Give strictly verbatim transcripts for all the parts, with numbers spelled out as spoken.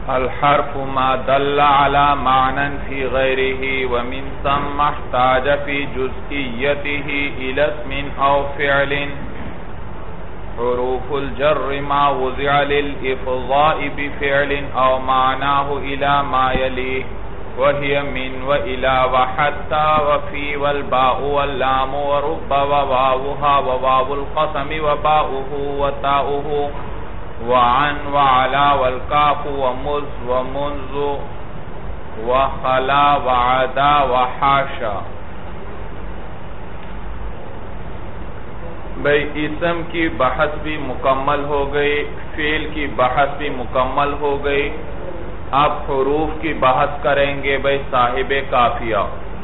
الحرف ما دل على معنى في غيره ومن ثم احتاج في جزئيته إلى اسم أو فعل. حروف الجر ما وضع للإفضاء بفعل أو معناه إلى ما يليه وهي من وإلى وحتى وفي والباء واللام ورب وواوها وواو القسم وباؤه وتاؤه وعن وعلا والكاف ومز ومنذ وخلا وعدا وحاشا. بھئی اسم کی بحث بھی مکمل ہو گئی، فعل کی بحث بھی مکمل ہو گئی. اب حروف کی بحث کریں گے بھئی صاحب قافیہ.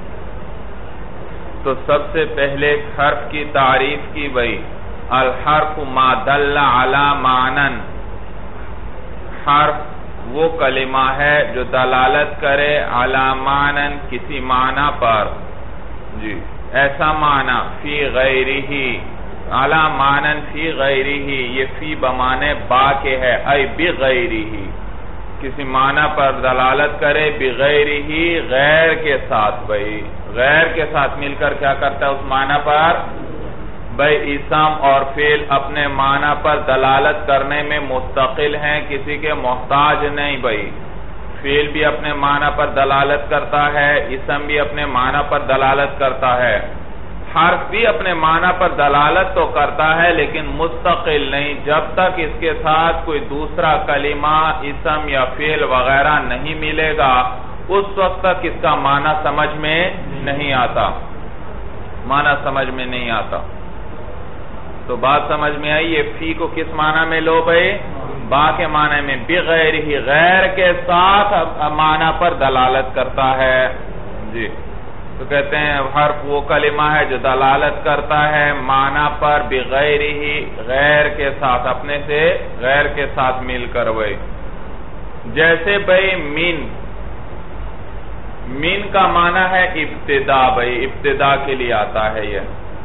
تو سب سے پہلے حرف کی تعریف کی بھئی الحرف ما دل علی معنن. حرف وہ کلمہ ہے جو دلالت کرے علی معنن کسی معنی پر. جی ایسا معنی فی غیرہ، علی معنن فی غیرہ، یہ فی بمانے با کے ہے، ای بغیرہ، کسی معنی پر دلالت کرے بغیرہ، غیر کے ساتھ. بھئی غیر کے ساتھ مل کر کیا کرتا ہے اس معنی پر؟ بھئی اسم اور فعل اپنے معنی پر دلالت کرنے میں مستقل ہیں، کسی کے محتاج نہیں. بھئی فعل بھی اپنے معنی پر دلالت کرتا ہے، اسم بھی اپنے معنی پر دلالت کرتا ہے، حرف بھی اپنے معنی پر دلالت تو کرتا ہے لیکن مستقل نہیں. جب تک اس کے ساتھ کوئی دوسرا کلمہ، اسم یا فعل وغیرہ نہیں ملے گا اس وقت تک اس کا معنی سمجھ میں نہیں آتا، معنی سمجھ میں نہیں آتا. تو بات سمجھ میں آئی؟ یہ فی کو کس معنی میں لو بھئی؟ با کے معنی میں، بغیر ہی، غیر کے ساتھ معنی پر دلالت کرتا ہے. جی تو کہتے ہیں حرف وہ کلمہ ہے جو دلالت کرتا ہے معنی پر بغیر ہی، غیر کے ساتھ، اپنے سے غیر کے ساتھ مل کر. بھئی جیسے بھئی من، من کا معنی ہے ابتدا. بھئی ابتدا کے لیے آتا ہے یہ.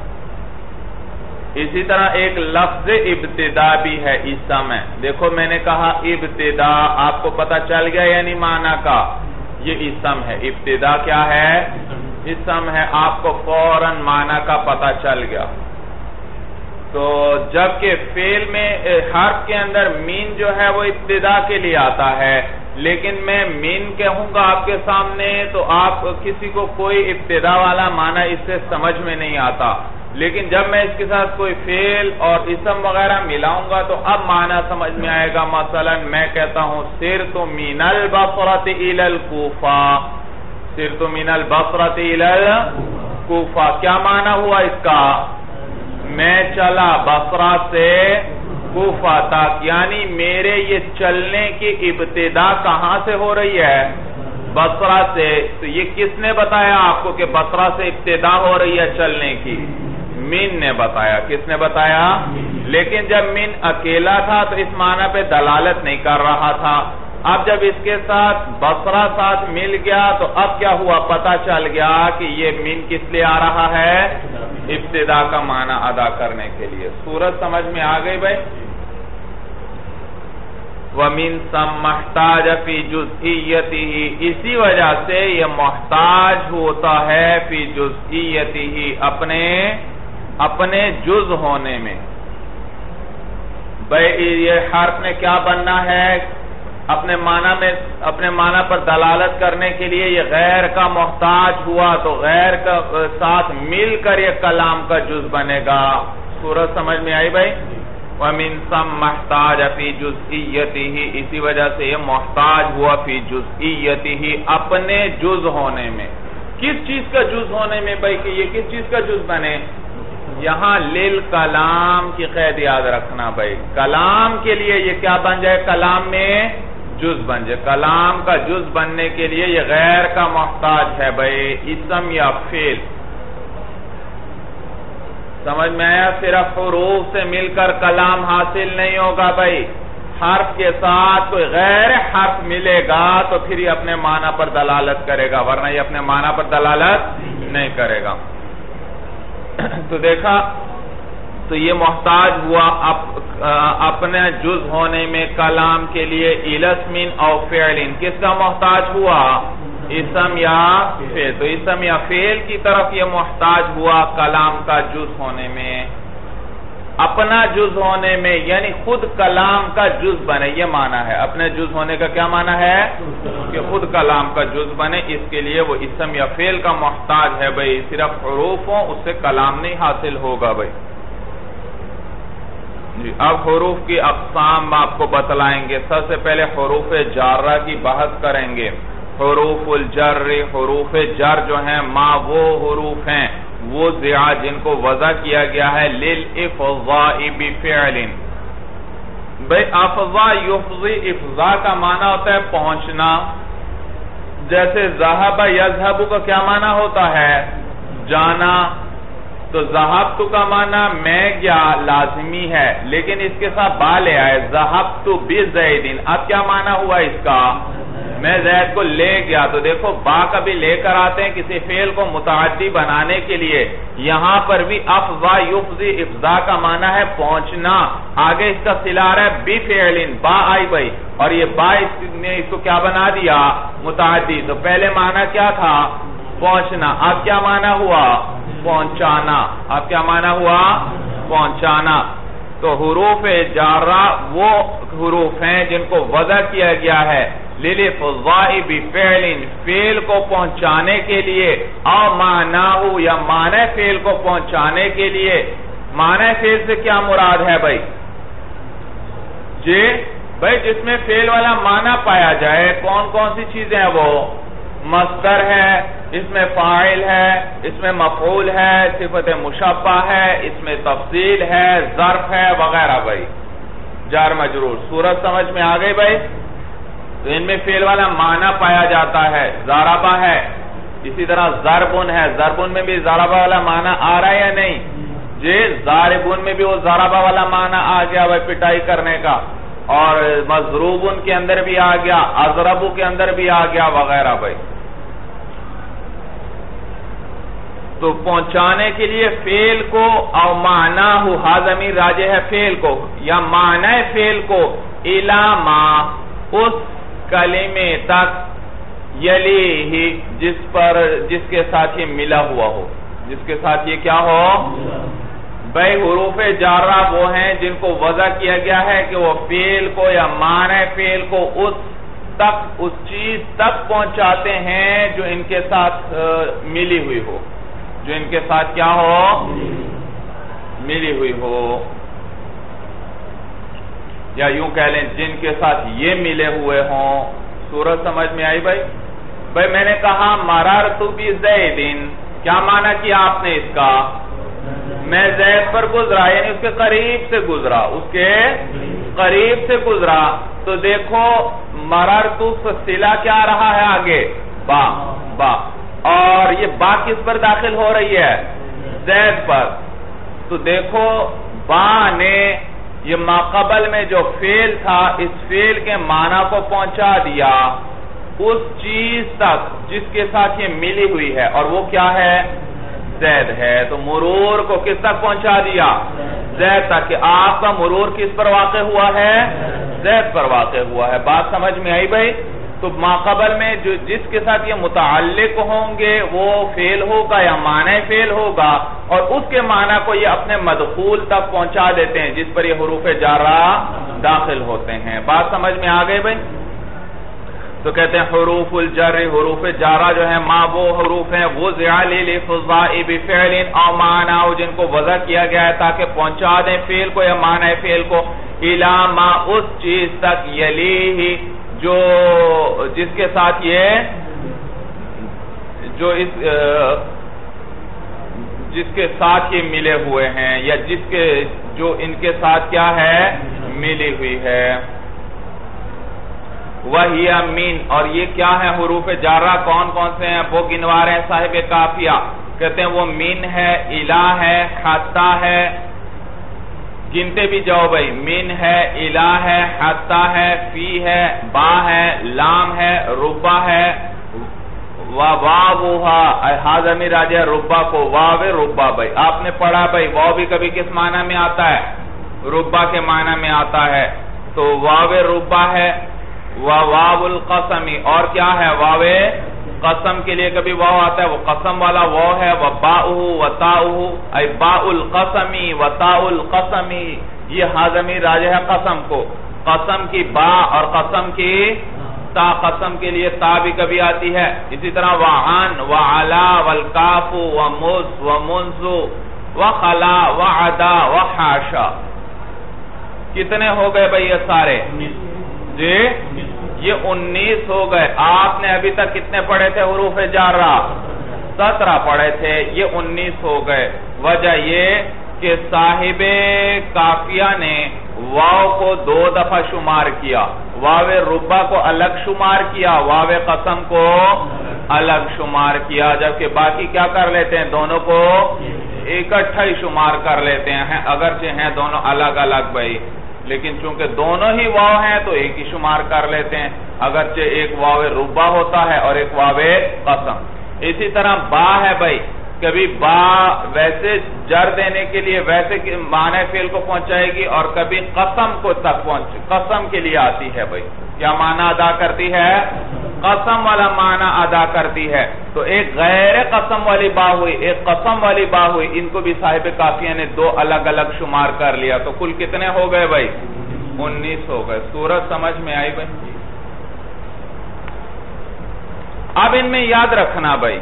اسی طرح ایک لفظ ابتدا بھی ہے، اسم ہے. دیکھو میں نے کہا ابتدا، آپ کو پتہ چل گیا یعنی معنی کا، یہ اسم ہے. ابتدا کیا ہے؟ اسم ہے. آپ کو فوراً معنی کا پتہ چل گیا. تو جبکہ فعل میں حرف کے اندر مین جو ہے وہ ابتدا کے لیے آتا ہے، لیکن میں مین کہوں گا آپ کے سامنے تو آپ کسی کو کوئی ابتدا والا معنی اس سے سمجھ میں نہیں آتا. لیکن جب میں اس کے ساتھ کوئی فعل اور اسم وغیرہ ملاؤں گا تو اب معنی سمجھ میں آئے گا. مثلا میں کہتا ہوں سرت من البصرۃ الی الکوفہ، سرت من البصرۃ الی الکوفہ، کیا معنی ہوا اس کا؟ میں چلا بصرہ سے کوفہ تک، یعنی میرے یہ چلنے کی ابتدا کہاں سے ہو رہی ہے؟ بصرہ سے. تو یہ کس نے بتایا آپ کو کہ بصرہ سے ابتدا ہو رہی ہے چلنے کی؟ من نے بتایا. کس نے بتایا؟ لیکن جب من اکیلا تھا تو اس معنی پہ دلالت نہیں کر رہا تھا. اب جب اس کے ساتھ بصرہ ساتھ مل گیا تو اب کیا ہوا؟ پتہ چل گیا کہ یہ من کس لیے آ رہا ہے؟ ابتدا کا معنی ادا کرنے کے لیے. صورت سمجھ میں آ گئی بھائی؟ وَمِن ثَمَّ احْتَاجَ فِي جُزْئِيَّتِهِ، اسی وجہ سے یہ محتاج ہوتا ہے فی جزئیتہ، اپنے اپنے جز ہونے میں. بھئی یہ حرف نے کیا بننا ہے؟ اپنے معنی میں، اپنے معنی پر دلالت کرنے کے لیے یہ غیر کا محتاج ہوا تو غیر کا ساتھ مل کر یہ کلام کا جز بنے گا. صورت سمجھ میں آئی بھائی؟ وَمِن ثَمَّ احْتَاجَ فِي جُزْئِيَّتِهِ، اسی وجہ سے یہ محتاج ہوا فی جزئیتہ، اپنے جز ہونے میں. کس چیز کا جز ہونے میں بھائی؟ کہ یہ کس چیز کا جز بنے؟ یہاں للکلام کی قید یاد رکھنا بھائی، کلام کے لیے یہ کیا بن جائے؟ کلام میں جز بن جائے. کلام کا جز بننے کے لیے یہ غیر کا محتاج ہے بھائی، اسم یا فعل. سمجھ میں آیا؟ صرف حروف سے مل کر کلام حاصل نہیں ہوگا بھائی، حرف کے ساتھ کوئی غیر حرف ملے گا تو پھر یہ اپنے معنی پر دلالت کرے گا، ورنہ یہ اپنے معنی پر دلالت نہیں کرے گا. تو دیکھا تو یہ محتاج ہوا اپنے جز ہونے میں کلام کے لیے الاسم او فعل. کس کا محتاج ہوا؟ اسم یا فعل. تو اسم یا فعل کی طرف یہ محتاج ہوا کلام کا جز ہونے میں، اپنا جز ہونے میں، یعنی خود کلام کا جز بنے. یہ معنی ہے اپنے جز ہونے کا. کیا معنی ہے؟ کہ خود کلام کا جز بنے. اس کے لیے وہ اسم یا فعل کا محتاج ہے. بھئی صرف حروف ہوں اس سے کلام نہیں حاصل ہوگا. بھئی جی اب حروف کی اقسام آپ کو بتلائیں گے. سب سے پہلے حروف جارہ کی بحث کریں گے. حروف الجر، حروف جر جو ہیں ما وہ حروف ہیں وہ زیعہ جن کو وضع کیا گیا ہے للافضاء بفعل. بھئی افضا یفضی، افضا کا معنی ہوتا ہے پہنچنا. جیسے ذہب یذہب کا کیا معنی ہوتا ہے؟ جانا. تو ذہبت کا معنی میں گیا لازمی ہے، لیکن اس کے ساتھ با لے آئے ذہبت بزید. اب کیا معنی ہوا اس کا؟ میں زید کو لے گیا. تو دیکھو با کا بھی لے کر آتے ہیں کسی فعل کو متعدی بنانے کے لیے. یہاں پر بھی افضا یفضی، افضا کا معنی ہے پہنچنا. آگے اس کا صلہ آ رہا ہے بفعل، با آئی بھئی، اور یہ با اس نے اس کو کیا بنا دیا؟ متعدی. تو پہلے معنی کیا تھا؟ پہنچنا. اب کیا معنی ہوا؟ پہنچانا. اب کیا معنی ہوا؟ پہنچانا. تو حروف جارہ وہ حروف ہیں جن کو وضع کیا گیا ہے للافضاء بفعل، فعل کو پہنچانے کے لیے، او معناہو یا معنی فعل کو پہنچانے کے لیے. معنی فعل سے کیا مراد ہے بھائی؟ جی بھائی جس میں فعل والا معنی پایا جائے. کون کون سی چیزیں ہیں وہ؟ مصدر ہے، اس میں فاعل ہے، اس میں مفعول ہے، صفت مشبہ ہے، اس میں تفصیل ہے، ظرف ہے وغیرہ. بھائی جار مجرور. صورت سمجھ میں آ گئی بھائی؟ تو ان میں فعل والا معنی پایا جاتا ہے. ضربہ ہے، اسی طرح ضربن ہے. ضربن میں بھی ضربہ والا معنی آ رہا ہے یا نہیں؟ جی ضاربن میں بھی وہ ضربہ والا معنی آ گیا بھائی، پٹائی کرنے کا. اور مضروبن کے اندر بھی آ گیا، اضربو کے اندر بھی آ گیا وغیرہ. بھائی تو پہنچانے کے لیے فعل کو او معناہو، ہا ضمیر راجع ہے فعل کو یا معنی فعل کو، الی ما اس کلمے تک، یلیہ جس پر جس کے ساتھ یہ ملا ہوا ہو. جس کے ساتھ یہ کیا ہو؟ بھئی حروف جارہ وہ ہیں جن کو وضع کیا گیا ہے کہ وہ فعل کو یا معنی فعل کو اس تک، اس چیز تک پہنچاتے ہیں جو ان کے ساتھ ملی ہوئی ہو. جو ان کے ساتھ کیا ہو؟ ملی ہوئی ہو. یا یوں کہہ لیں جن کے ساتھ یہ ملے ہوئے ہوں. صورت سمجھ میں آئی بھائی؟ بھائی میں نے کہا مررت بزیدن، کیا معنی کیا آپ نے اس کا؟ میں زید پر گزرا، یعنی اس کے قریب سے گزرا، اس کے قریب سے گزرا. تو دیکھو مررت صلہ کیا رہا ہے آگے؟ با. با اور یہ با کس پر داخل ہو رہی ہے؟ زید پر. تو دیکھو با نے یہ ماقبل میں جو فعل تھا اس فعل کے معنی کو پہنچا دیا اس چیز تک جس کے ساتھ یہ ملی ہوئی ہے، اور وہ کیا ہے؟ زید ہے. تو مرور کو کس تک پہنچا دیا؟ زید تک. کہ آپ کا مرور کس پر واقع ہوا ہے؟ زید پر واقع ہوا ہے. بات سمجھ میں آئی بھائی؟ تو ماقبل میں جو جس کے ساتھ یہ متعلق ہوں گے وہ فعل ہوگا یا معنی فعل ہوگا، اور اس کے معنی کو یہ اپنے مدخول تک پہنچا دیتے ہیں جس پر یہ حروف جارہ داخل ہوتے ہیں. بات سمجھ میں آ گئی بھائی؟ تو کہتے ہیں حروف الجر، حروف جارہ جو ہیں ما وہ حروف ہیں وہ زعل للافضاء بفعل او معناہو جن کو وضع کیا گیا ہے تاکہ پہنچا دیں فعل کو یا معنی فعل کو، الی ما اس چیز تک، یلیہ جو جس کے ساتھ یہ جو اس جس کے ساتھ یہ ملے ہوئے ہیں یا جس کے جو ان کے ساتھ کیا ہے؟ ملی ہوئی ہے. وہی من، اور یہ کیا ہے حروف جارہ کون کون سے ہیں وہ گنوا رہے ہیں صاحب کافیہ. کہتے ہیں وہ من ہے، الہ ہے، حتی ہے. گنتے بھی جاؤ بھائی. من ہے، الہ ہے، حتی ہے، فی ہے، با ہے، لام ہے، ربا ہے، واوہا ہا ضمیر راجع ہے ربا کو، واو ربا بھائی آپ نے پڑھا بھائی واو بھی کبھی کس معنی میں آتا ہے؟ ربا کے معنی میں آتا ہے، تو واو ربا ہے، واو القسمی، اور کیا ہے؟ واو قسم کے لیے کبھی واو آتا ہے، وہ قسم والا واو ہے، وباؤہ وتاؤہ ای باء القسمی وتاء القسمی، یہ ہا ضمیر راجع ہے قسم کو، قسم کی با اور قسم کی تا، قسم کے لیے تا بھی کبھی آتی ہے، اسی طرح وعن وعلا والکاف ومز ومنز وخلا وعدا وحاشا، کتنے ہو گئے بھئی یہ سارے؟ جی یہ انیس ہو گئے۔ آپ نے ابھی تک کتنے پڑھے تھے حروف جارہ؟ سترہ پڑھے تھے، یہ انیس ہو گئے۔ وجہ یہ کہ صاحب کافیہ نے واو کو دو دفعہ شمار کیا، واو ربا کو الگ شمار کیا، واو قسم کو الگ شمار کیا، جبکہ باقی کیا کر لیتے ہیں؟ دونوں کو اکٹھا ہی شمار کر لیتے ہیں، اگرچہ ہیں دونوں الگ الگ بھائی، لیکن چونکہ دونوں ہی واو ہیں تو ایک ہی شمار کر لیتے ہیں، اگرچہ ایک واو ربا ہوتا ہے اور ایک واو قسم۔ اسی طرح با ہے بھائی، کبھی با ویسے جر دینے کے لیے ویسے معنی فعل کو پہنچائے گی، اور کبھی قسم کو تک پہنچ قسم کے لیے آتی ہے بھائی، کیا معنی ادا کرتی ہے؟ قسم والا معنی ادا کرتی ہے، تو ایک غیر قسم والی با ہوئی، ایک قسم والی با ہوئی، ان کو بھی صاحب کافیہ نے دو الگ الگ شمار کر لیا، تو کل کتنے ہو گئے بھائی؟ انیس ہو گئے۔ سورت سمجھ میں آئی بھائی؟ اب ان میں یاد رکھنا بھائی،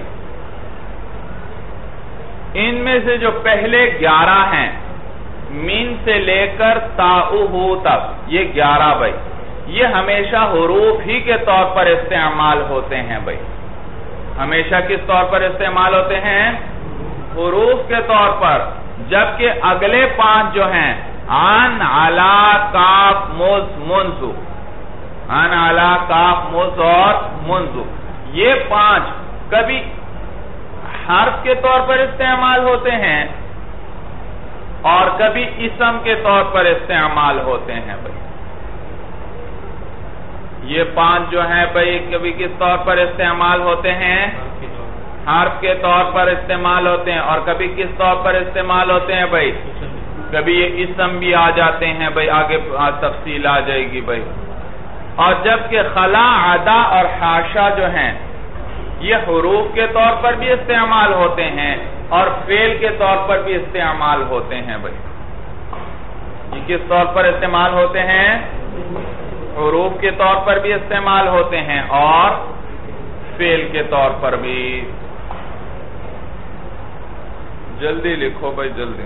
ان میں سے جو پہلے گیارہ ہیں مین سے لے کر تاؤ تک، یہ گیارہ بھائی یہ ہمیشہ حروف ہی کے طور پر استعمال ہوتے ہیں بھائی، ہمیشہ کس طور پر استعمال ہوتے ہیں؟ حروف کے طور پر، جبکہ اگلے پانچ جو ہیں عن علا کاف مز منزو، عن علا کاف مز اور منزو، یہ پانچ کبھی حرف کے طور پر استعمال ہوتے ہیں اور کبھی اسم کے طور پر استعمال ہوتے ہیں بھائی، یہ پانچ جو ہیں بھائی کبھی کس طور پر استعمال ہوتے ہیں؟ حرف کے طور پر استعمال ہوتے ہیں، اور کبھی کس طور پر استعمال ہوتے ہیں بھائی؟ کبھی یہ اسم بھی آ جاتے ہیں بھائی، آگے تفصیل آ جائے گی بھائی۔ اور جبکہ خلا عدا اور حاشا جو ہیں یہ حروف کے طور پر بھی استعمال ہوتے ہیں اور فعل کے طور پر بھی استعمال ہوتے ہیں بھائی، یہ کس طور پر استعمال ہوتے ہیں؟ حروف کے طور پر بھی استعمال ہوتے ہیں اور فعل کے طور پر بھی۔ جلدی لکھو بھائی جلدی،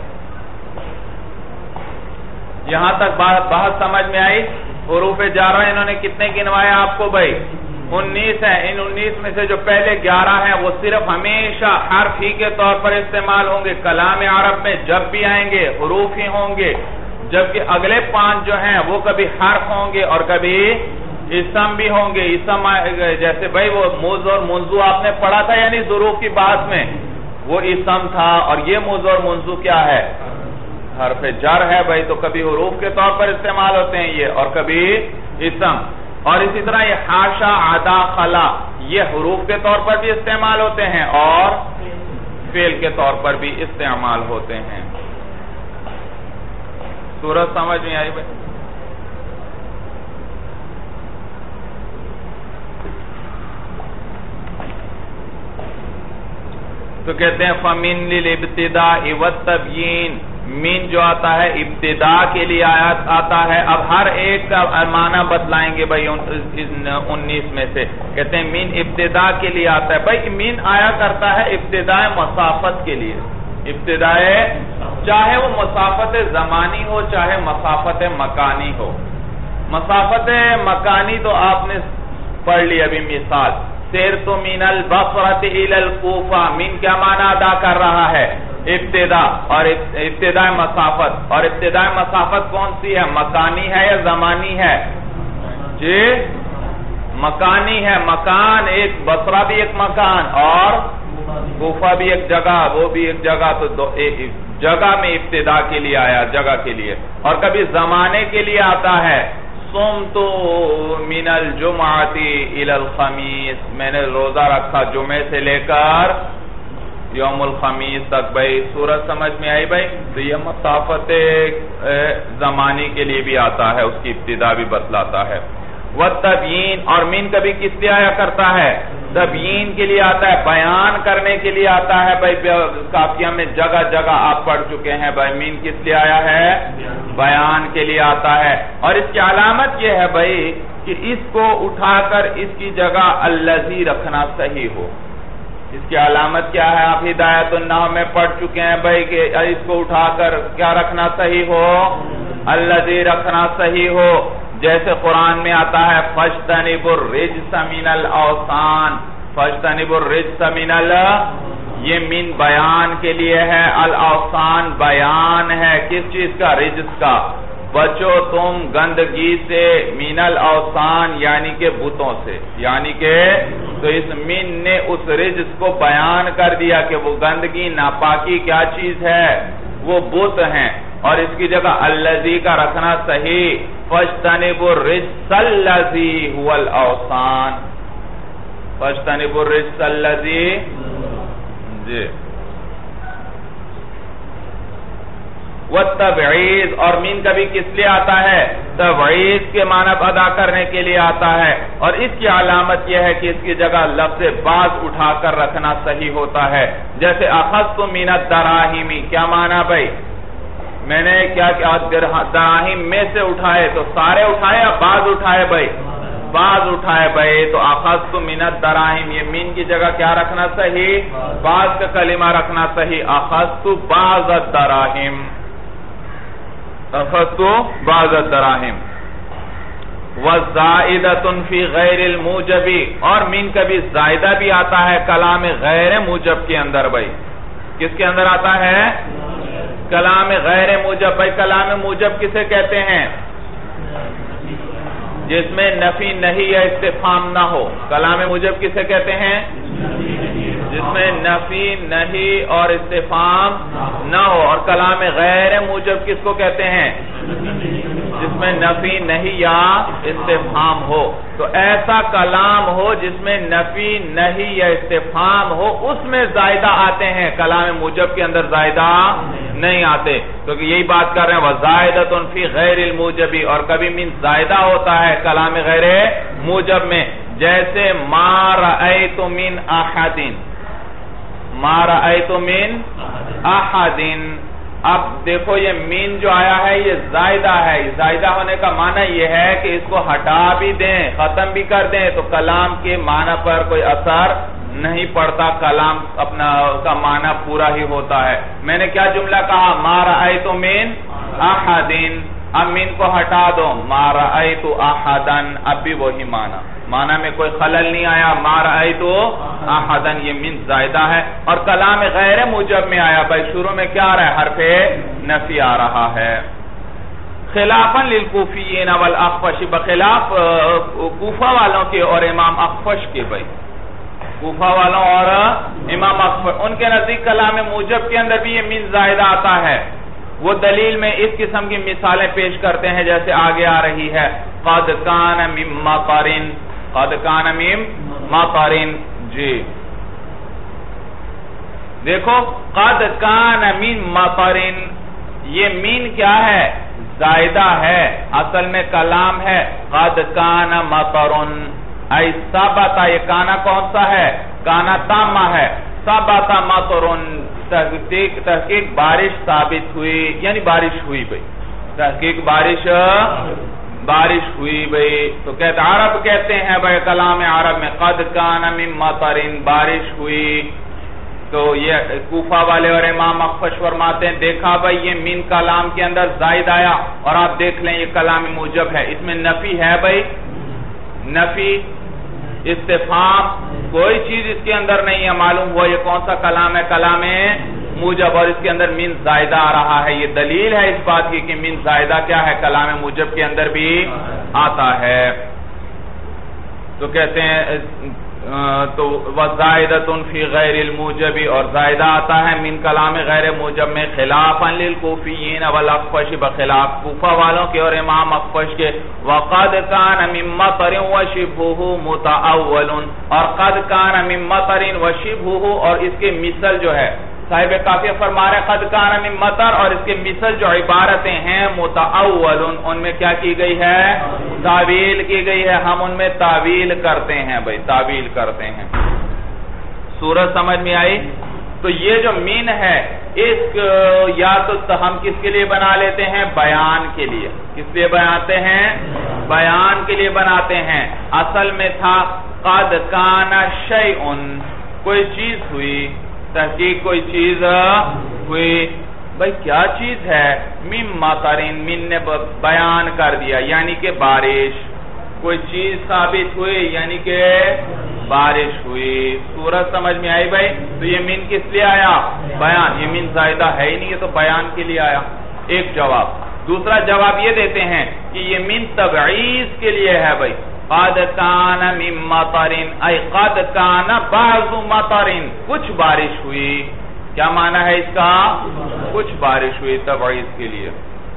یہاں تک بات سمجھ میں آئی؟ حروف جارہ انہوں نے کتنے گنوائے آپ کو بھائی؟ انیس ہیں، ان انیس میں سے جو پہلے گیارہ ہیں وہ صرف ہمیشہ حرف ہی کے طور پر استعمال ہوں گے، کلام عرب میں جب بھی آئیں گے حروف ہی ہوں گے، جبکہ اگلے پانچ جو ہیں وہ کبھی حرف ہوں گے اور کبھی اسم بھی ہوں گے۔ اسم جیسے بھائی وہ موز اور منزو آپ نے پڑھا تھا، یعنی ظروف کی بات میں وہ اسم تھا، اور یہ موز اور منزو کیا ہے؟ حرف جر ہے بھائی، تو کبھی حروف کے طور پر استعمال ہوتے ہیں یہ، اور کبھی اسم۔ اور اسی طرح یہ حاشا عدا خلا یہ حروف کے طور پر بھی استعمال ہوتے ہیں اور فعل کے طور پر بھی استعمال ہوتے ہیں۔ سورت سمجھ میں آئی بھائی؟ تو کہتے ہیں فَمِن لِلْإِبْتِدَاءِ وَالتَّبْيِينِ، مین جو آتا ہے ابتدا کے لیے آتا ہے۔ اب ہر ایک کا معنی بتلائیں گے بھائی انیس میں سے، کہتے ہیں مین ابتدا کے لیے آتا ہے بھائی، مین آیا کرتا ہے ابتداء مسافت کے لیے، ابتداء چاہے وہ مسافت زمانی ہو چاہے مسافت مکانی ہو۔ مسافت مکانی تو آپ نے پڑھ لی ابھی مثال، سیرت من البصرۃ الی الکوفہ، مین کیا معنی ادا کر رہا ہے؟ ابتدا، اور ابتداء مسافت، اور ابتداء مسافت کون سی ہے؟ مکانی ہے یا زمانی ہے؟ جی مکانی ہے، مکان ایک، بصرہ بھی ایک مکان اور کوفہ بھی ایک جگہ، وہ بھی ایک جگہ، تو جگہ میں ابتدا کے لیے آیا، جگہ کے لیے۔ اور کبھی زمانے کے لیے آتا ہے، صمتو من الجمعۃ الی الخمیس، میں نے روزہ رکھا جمعے سے لے کر یوم الخمیس تک۔ بھائی سورج سمجھ میں آئی بھائی؟ تو یہ مسافت زمانی کے لیے بھی آتا ہے، اس کی ابتدا بھی بتلاتا ہے۔ والتبیین، اور مین کبھی کس لیے آیا کرتا ہے؟ تبیین کے لیے آتا ہے، بیان کرنے کے لیے آتا ہے۔ بھائی قافیہ میں جگہ جگہ آپ پڑھ چکے ہیں، بھائی مین کس لیے آیا ہے؟ بیان کے لیے آتا ہے۔ اور اس کی علامت یہ ہے بھائی کہ اس کو اٹھا کر اس کی جگہ الذی رکھنا صحیح ہو۔ اس کی علامت کیا ہے؟ آپ ہدایت النحو میں پڑھ چکے ہیں بھائی کہ اس کو اٹھا کر کیا رکھنا صحیح ہو؟ الذی رکھنا صحیح ہو۔ جیسے قرآن میں آتا ہے فَاجْتَنِبُوا الرِّجْسَ مِنَ الْأَوْثَانِ، فَاجْتَنِبُوا الرِّجْسَ مِنَ ال، یہ من بیان کے لیے ہے، الاوثان بیان ہے کس چیز کا؟ رجس کا۔ بچو تم گندگی سے، من الاوثان یعنی کہ بتوں سے، یعنی کہ تو اس من نے اس رجس کو بیان کر دیا کہ وہ گندگی ناپاکی کیا چیز ہے؟ وہ بت ہیں۔ اور اس کی جگہ الذی کا رکھنا صحیح، فَاجْتَنِبُوا الرِّجْسَ الَّذِي هُوَ الْأَوْثَانِ، فَاجْتَنِبُوا الرِّجْسَ الَّذِي، جی۔ والتبعیض، اور مین کبھی کس لیے آتا ہے؟ تبعیض کے معنی ادا کرنے کے لیے آتا ہے۔ اور اس کی علامت یہ ہے کہ اس کی جگہ لفظ بعض اٹھا کر رکھنا صحیح ہوتا ہے۔ جیسے اخذت من الدراہم، کیا معنی بھائی؟ میں نے کیا کیا دراہم میں سے اٹھائے، تو سارے اٹھائے یا بعض اٹھائے بھائی؟ بعض اٹھائے بھائی۔ تو اخذت من الدراہم، یہ مین کی جگہ کیا رکھنا صحیح؟ بعض کا کلمہ رکھنا صحیح، اخذت بعض الدراہم، اخذت بعض الدراہم۔ وَزَائِدَةٌ فِي غَيْرِ الْمُوجَبِ، اور مین کبھی زائدہ بھی آتا ہے کلام غیر موجب کے اندر بھائی۔ کس کے اندر آتا ہے؟ کلام غیر موجب۔ بھائی کلام موجب کسے کہتے ہیں؟ جس میں نفی نہیں یا استفہام نہ ہو۔ کلام موجب کسے کہتے ہیں؟ جس میں نفی نہیں اور استفہام نہ ہو۔ اور کلام غیر موجب کس کو کہتے ہیں؟ جس میں نفی نہیں یا استفہام ہو۔ تو ایسا کلام ہو جس میں نفی نہیں یا استفہام ہو، اس میں زائدہ آتے ہیں، کلام موجب کے اندر زائدہ نہیں آتے، کیونکہ یہی بات کر رہے ہیں وَزَائِدَةٌ فِي غَيْرِ الْمُوجَبِ، اور کبھی من زائدہ ہوتا ہے کلام غیر موجب میں، جیسے مَا رَأَيْتُ مِنْ أَحَدٍ، مَا رَأَيْتُ مِنْ أَحَدٍ۔ اب دیکھو یہ مین جو آیا ہے یہ زائدہ ہے، زائدہ ہونے کا معنی یہ ہے کہ اس کو ہٹا بھی دیں، ختم بھی کر دیں تو کلام کے معنی پر کوئی اثر نہیں پڑتا، کلام اپنا کا معنی پورا ہی ہوتا ہے۔ میں نے کیا جملہ کہا؟ ما رأیت من احد، اب من کو ہٹا دو، ما رأیت احدا، اب بھی وہی معنی، معنی میں کوئی خلل نہیں آیا، ما رأیت احدا یہ من زائدہ ہے۔ اور کلام غیر موجب میں آیا بھائی شروع میں کیا آ رہا ہے؟ حرف نفی آ رہا ہے۔ خلافاً للکوفیین والاخفش، بخلاف کوفہ والوں کے اور امام اخفش کے بھائی، کوفہ والوں اور امام اخفش ان کے نزدیک کلام موجب کے اندر بھی یہ من زائدہ آتا ہے۔ وہ دلیل میں اس قسم کی مثالیں پیش کرتے ہیں جیسے آگے آ رہی ہے، قد کان من مطر، قد کان من مطر، جی دیکھو قد کان من مطر، یہ مین کیا ہے؟ زائدہ ہے، اصل میں کلام ہے قد کان مطر، ای ثبتا، یہ کانا کون سا ہے؟ کانا تامہ ہے، ثبتا مطر، تحقیق تحقیق بارش ثابت ہوئی، یعنی بارش ہوئی بھئی، تحقیق بارش بارش ہوئی بھئی۔ تو کہتے عرب کہتے ہیں بھئی کلام عرب میں قد کان من مطر، بارش ہوئی۔ تو یہ کوفہ والے اور امام اخفش فرماتے ہیں دیکھا بھئی یہ من کلام کے اندر زائد آیا، اور آپ دیکھ لیں یہ کلام موجب ہے، اس میں نفی ہے بھئی، نفی استفہام کوئی چیز اس کے اندر نہیں ہے، معلوم ہوا یہ کون سا کلام ہے؟ کلام موجب، اور اس کے اندر من زائدہ آ رہا ہے۔ یہ دلیل ہے اس بات کی کہ من زائدہ کیا ہے؟ کلام موجب کے اندر بھی آتا ہے۔ تو کہتے ہیں تو وزائدۃ فی غیر الموجب، اور زائدہ آتا ہے من کلام غیر موجب میں خلافا للکوفیین والاخفش، بخلاف کوفہ والوں کے اور امام اخفش کے. وقد کان من مطر وشبہہ متأول، اور قد کان من مطر وشبہہ، اور اس کے مثل جو ہے صاحب کافیہ فرما رہے قد کان من مطر، اور اس کے مثل جو عبارتیں ہیں متأول، ان میں کیا کی گئی ہے؟ تعویل کی گئی ہے. ہم ان میں تعویل کرتے ہیں بھائی، تعویل کرتے ہیں. سورج سمجھ میں آئی؟ تو یہ جو مین ہے اس یا تو ہم کس کے لیے بنا لیتے ہیں؟ بیان کے لیے. کس لیے بناتے ہیں؟ بیان کے لیے بناتے ہیں. اصل میں تھا قد کان شیء، کوئی چیز ہوئی، تحقیق کوئی چیز ہوئی. بھئی کیا چیز ہے؟ من مطرین، من نے بیان کر دیا یعنی کہ بارش. کوئی چیز ثابت ہوئی یعنی کہ بارش ہوئی. سورج سمجھ میں آئی بھائی؟ تو یہ من کس لیے آیا؟ بیان. یہ من زائدہ ہے ہی نہیں، یہ تو بیان کے لیے آیا. ایک جواب. دوسرا جواب یہ دیتے ہیں کہ یہ من تبعیض کے لیے ہے بھائی. قد کان من مطرین ای قد کان بعض مطرین، کچھ بارش ہوئی. کیا معنی ہے اس کا؟ کچھ بارش ہوئی، تبعیض کے لیے.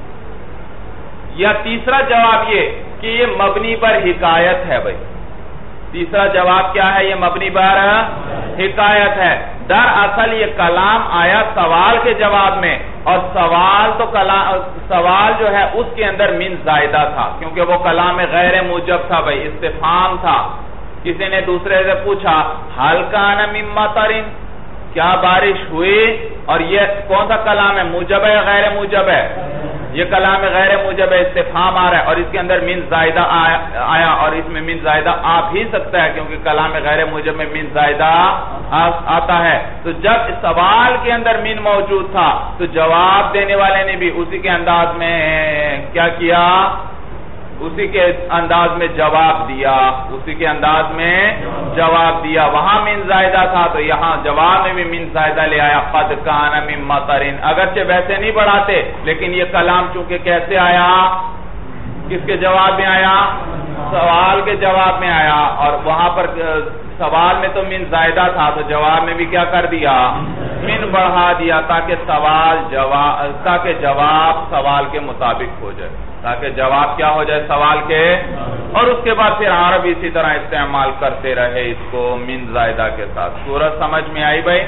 یا تیسرا جواب یہ کہ یہ مبنی پر حکایت ہے بھائی. تیسرا جواب کیا ہے؟ یہ مبنی پر حکایت ہے. دراصل یہ کلام آیا سوال کے جواب میں، اور سوال تو سوال جو ہے اس کے اندر من زائدہ تھا، کیونکہ وہ کلام غیر موجب تھا بھائی، استفہام تھا. کسی نے دوسرے سے پوچھا حل کان من مطرین، کیا بارش ہوئی؟ اور یہ کون سا کلام ہے؟ موجب ہے یا غیر موجب ہے؟ یہ کلام غیر موجب ہے، استفہام آ رہا ہے، اور اس کے اندر من زائدہ آیا، اور اس میں من زائدہ آ بھی سکتا ہے کیونکہ کلام غیر موجب میں من زائدہ آتا ہے. تو جب سوال کے اندر من موجود تھا تو جواب دینے والے نے بھی اسی کے انداز میں کیا کیا؟ اسی کے انداز میں جواب دیا. اسی کے انداز میں جواب دیا. وہاں من زائدہ تھا تو یہاں جواب میں بھی من زائدہ لے آیا. قد کان من مطرین. اگرچہ ویسے نہیں پڑھاتے لیکن یہ کلام چونکہ کیسے آیا؟ کس کے جواب میں آیا؟ سوال کے جواب میں آیا. اور وہاں پر سوال میں تو من زائدہ تھا تو جواب میں بھی کیا کر دیا؟ من بڑھا دیا تاکہ سوال جواب تاکہ جواب سوال کے مطابق ہو جائے، تاکہ جواب کیا ہو جائے؟ سوال کے. اور اس کے بعد پھر عرب اسی طرح استعمال کرتے رہے اس کو من زائدہ کے ساتھ. سورج سمجھ میں آئی بھائی؟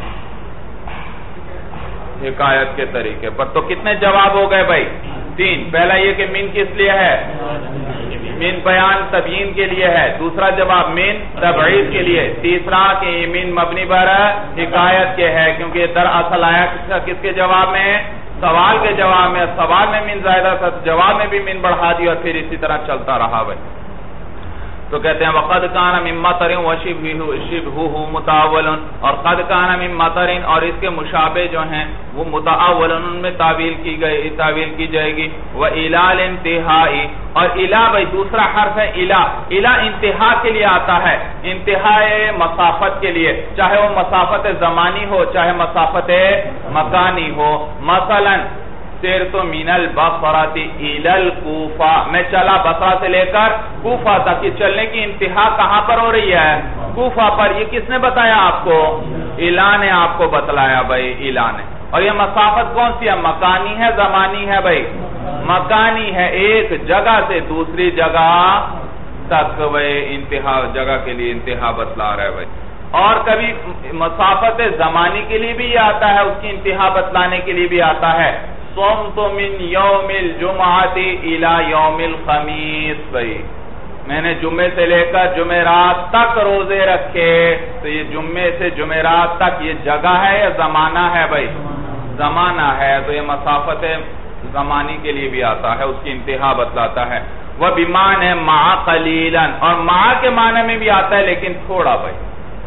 حکایت کے طریقے پر. تو کتنے جواب ہو گئے بھائی؟ تین. پہلا یہ کہ من کس لیے ہے؟ من بیان تبیین کے لیے ہے. دوسرا جواب من تبعیض کے لیے. تیسرا کہ من مبنی پر حکایت کے ہے کیونکہ دراصل آیا کس کے جواب میں؟ سوال کے جواب میں. سوال میں من زائدہ تھا، جواب میں بھی من بڑھا دی، اور پھر اسی طرح چلتا رہا بھائی. تو کہتے ہیں وقد کان من مطر وشبہہ متأول، اور قد کان من مطر، اور اس کے مشابہ جو ہیں وہ متأول، ان میں تعویل کی گئی تعویل کی جائے گی. وإلی الانتہاء، اور الی بھائی دوسرا حرف ہے الی. الی انتہا کے لیے آتا ہے، انتہا مسافت کے لیے، چاہے وہ مسافت زمانی ہو چاہے مسافت مکانی ہو. مثلا سیرت من البصرۃ الی الکوفہ، میں چلا بصرہ سے لے کر کوفہ تک. یہ چلنے کی انتہا کہاں پر ہو رہی ہے؟ کوفہ پر. یہ کس نے بتایا آپ کو؟ الی نے آپ کو بتلایا بھائی، الی نے. اور یہ مسافت کون سی ہے؟ مکانی ہے زمانی ہے بھائی؟ مکانی ہے، ایک جگہ سے دوسری جگہ تک بھائی انتہا، جگہ کے لیے انتہا بتلا رہا ہے بھائی. اور کبھی مسافت زمانی کے لیے بھی یہ آتا ہے، اس کی انتہا بتلانے کے لیے بھی آتا ہے. صمت من یوم الجمعۃ الی یوم الخمیس، بھائی میں نے جمعے سے لے کر جمعرات تک روزے رکھے. تو یہ جمعے سے جمعرات تک یہ جگہ ہے یا زمانہ ہے بھائی؟ زمانہ ہے. تو یہ مسافت زمانی کے لیے بھی آتا ہے، اس کی انتہا بتلاتا ہے. وہ بمعنی مع قلیلا، اور مع کے معنی میں بھی آتا ہے لیکن تھوڑا بھائی.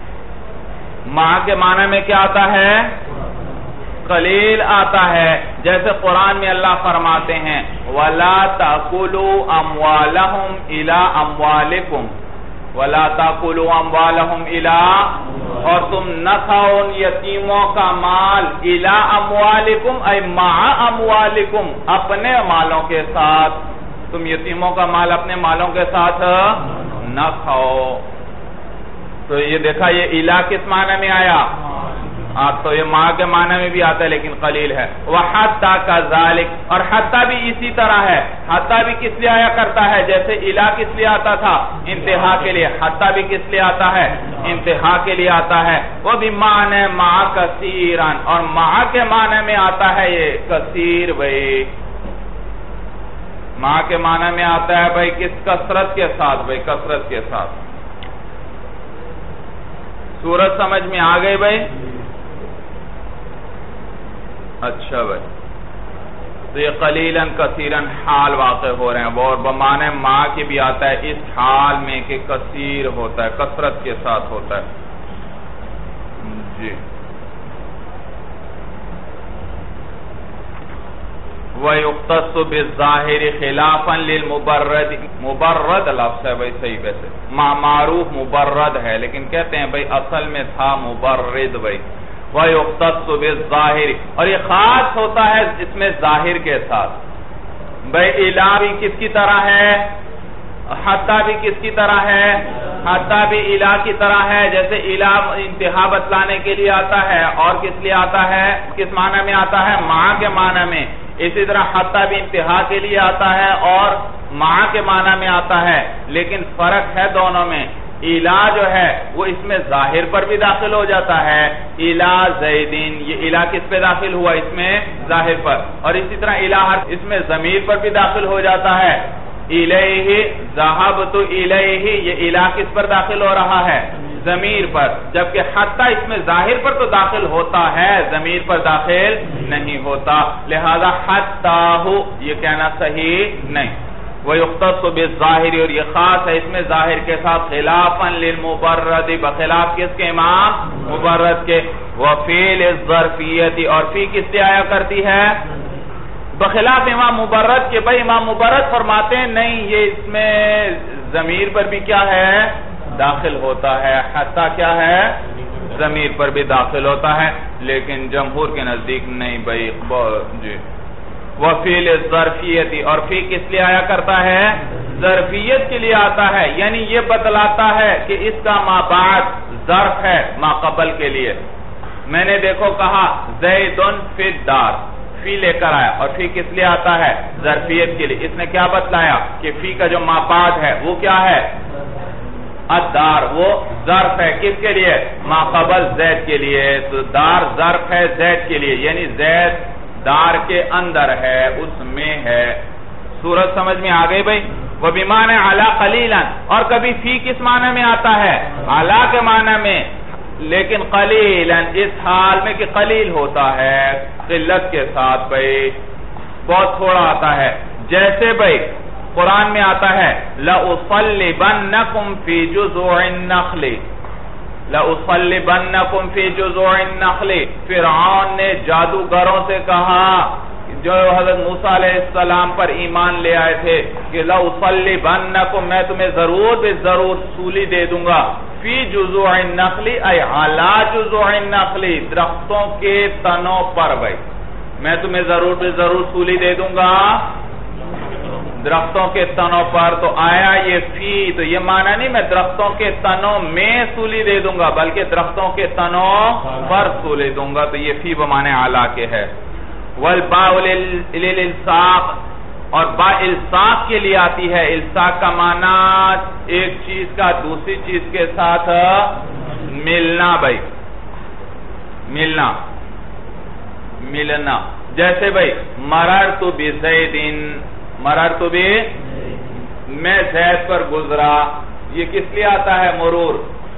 مع کے معنی میں کیا آتا ہے؟ قلیل آتا ہے. جیسے قرآن میں اللہ فرماتے ہیں وَلَا تَأْكُلُوا أَمْوَالَهُمْ إِلَىٰ أَمْوَالِكُمْ وَلَا تَأْكُلُوا أَمْوَالَهُمْ إِلَىٰ، اور تم نہ کھاؤ ان یتیموں کا مال إِلَىٰ أَمْوَالِكُمْ اے مع أَمْوَالِكُمْ، اپنے مالوں کے ساتھ. تم یتیموں کا مال اپنے مالوں کے ساتھ نہ کھاؤ. تو یہ دیکھا یہ الہ کس معنی میں آیا؟ آپ تو یہ ماں کے معنی میں بھی آتا ہے لیکن قلیل ہے. وَحَتَّى كَذَلِكَ اور حتیٰ بھی اسی طرح ہے. حتیٰ بھی کس لیے آیا کرتا ہے؟ جیسے الہ کس لیے آتا تھا؟ انتہا کے لیے. حتیٰ بھی کس لیے آتا ہے؟ انتہا کے لیے آتا ہے. وہ بھی معنی مع کثیرا اور مع کے معنی میں آتا ہے یہ کثیر بھائی. مع کے معنی میں آتا ہے بھائی کس کثرت کے ساتھ بھائی کثرت کے ساتھ. سورت سمجھ میں آ گئی بھائی؟ اچھا بھائی تو یہ قلیلاً کثیراً حال واقع ہو رہے ہیں اور بمعنی ماں کی بھی آتا ہے اس حال میں کہ کثیر ہوتا ہے کثرت کے ساتھ ہوتا ہے. جی وَيُقْتَصُ بِالظَّاهِرِ خِلَافًا لِلْمُبَرَّدِ مبرد لفظ ہے بھائی صحیح ویسے معروف مبرد ہے لیکن کہتے ہیں بھائی اصل میں تھا مبرد بھائی. وَيُقْتَصُ بِالظَّاهِرِ اور یہ خاص ہوتا ہے اس میں ظاہر کے ساتھ. بھائی الہ بھی کس کی طرح ہے؟ حتیٰ بھی کس کی طرح ہے؟ حتیٰ بھی الہ کی طرح ہے. جیسے الہ انتہا بتلانے کے لیے آتا ہے اور کس لیے آتا ہے؟ کس معنی میں آتا ہے؟ مع کے معنی میں. اسی طرح حتیٰ بھی انتہا کے لیے آتا ہے اور مع کے معنی میں آتا ہے لیکن فرق ہے دونوں میں. الہ جو ہے وہ اس میں ظاہر پر بھی داخل ہو جاتا ہے. الہ زیدین یہ الہ کس پہ داخل ہوا؟ اس میں ظاہر پر. اور اسی طرح الہ اس میں ضمیر پر بھی داخل ہو جاتا ہے. الیہ ذہبت الیہ یہ الہ کس پر داخل ہو رہا ہے؟ ضمیر پر. جبکہ حتیٰ اس میں ظاہر پر تو داخل ہوتا ہے ضمیر پر داخل نہیں ہوتا. لہذا حتیٰ یہ کہنا صحیح نہیں. وَيُخْتَصُ بِالظَّاهِرِ اور یہ خاص ہے اس میں ظاہر کے ساتھ خلافاً للمبرد بخلاف کس کے؟ امام مبرد کے. وَفِي لِلظَّرْفِيَّةِ اور فی کس سے آیا کرتی ہے؟ بخلاف امام مبرد کے. بھائی امام مبرد فرماتے ہیں نہیں یہ اس میں ضمیر پر بھی کیا ہے؟ داخل ہوتا ہے. حتیٰ کیا ہے؟ ضمیر پر بھی داخل ہوتا ہے لیکن جمہور کے نزدیک نہیں بھائی. جی وَفِي لِلظَّرْفِيَّةِ اور فی کس لیے آیا کرتا ہے؟ ظرفیت کے لیے آتا ہے. یعنی یہ بتلاتا ہے کہ اس کا ما بعد ظرف ہے ما قبل کے لیے. میں نے دیکھو کہا زیدن فی الدار فی لے کر آیا اور فی کس لیے آتا ہے؟ ظرفیت کے لیے. اس نے کیا بتلایا کہ فی کا جو ما بعد ہے وہ کیا ہے؟ الدار وہ ظرف ہے کس کے لیے؟ ما قبل زید کے لیے. تو دار ظرف ہے زید کے لیے یعنی زید دار کے اندر ہے اس میں ہے. سورت سمجھ میں آ گئی بھائی؟ وہ بمعنی علی قلیلا اور کبھی فی کس معنی میں آتا ہے؟ علی کے معنی میں لیکن قلیلا اس حال میں کہ قلیل ہوتا ہے قلت کے ساتھ بھائی بہت تھوڑا آتا ہے. جیسے بھائی قرآن میں آتا ہے لَأُصَلِّبَنَّكُمْ فِي جُذُوعِ النَّخْلِ لَأُصَلِّبَنَّكُمْ فِي جُذُوعِ النَّخْلِ فرعون نے جادوگروں سے کہا جو حضرت موسیٰ علیہ السلام پر ایمان لے آئے تھے کہ لَأُصَلِّبَنَّكُمْ میں تمہیں ضرور بھی ضرور سولی دے دوں گا. فی جُذُوعِ النَّخْلِ ای عَلَى جُذُوعِ النَّخْلِ درختوں کے تنوں پر بھائی میں تمہیں ضرور بھی ضرور سولی دے دوں گا درختوں کے تنوں پر. تو آیا یہ فی تو یہ معنی نہیں میں درختوں کے تنوں میں سولی دے دوں گا بلکہ درختوں کے تنوں پر سولی دوں گا. تو یہ فی بمعنی اعلیٰ کے ہے. والباء للالصاق اور با الصاق کے لیے آتی ہے. الصاق کا معنی ایک چیز کا دوسری چیز کے ساتھ ملنا بھائی ملنا ملنا. جیسے بھائی مررت بزیدن مررت بھی میں زید پر گزرا یہ کس لیے آتا ہے؟ مرور.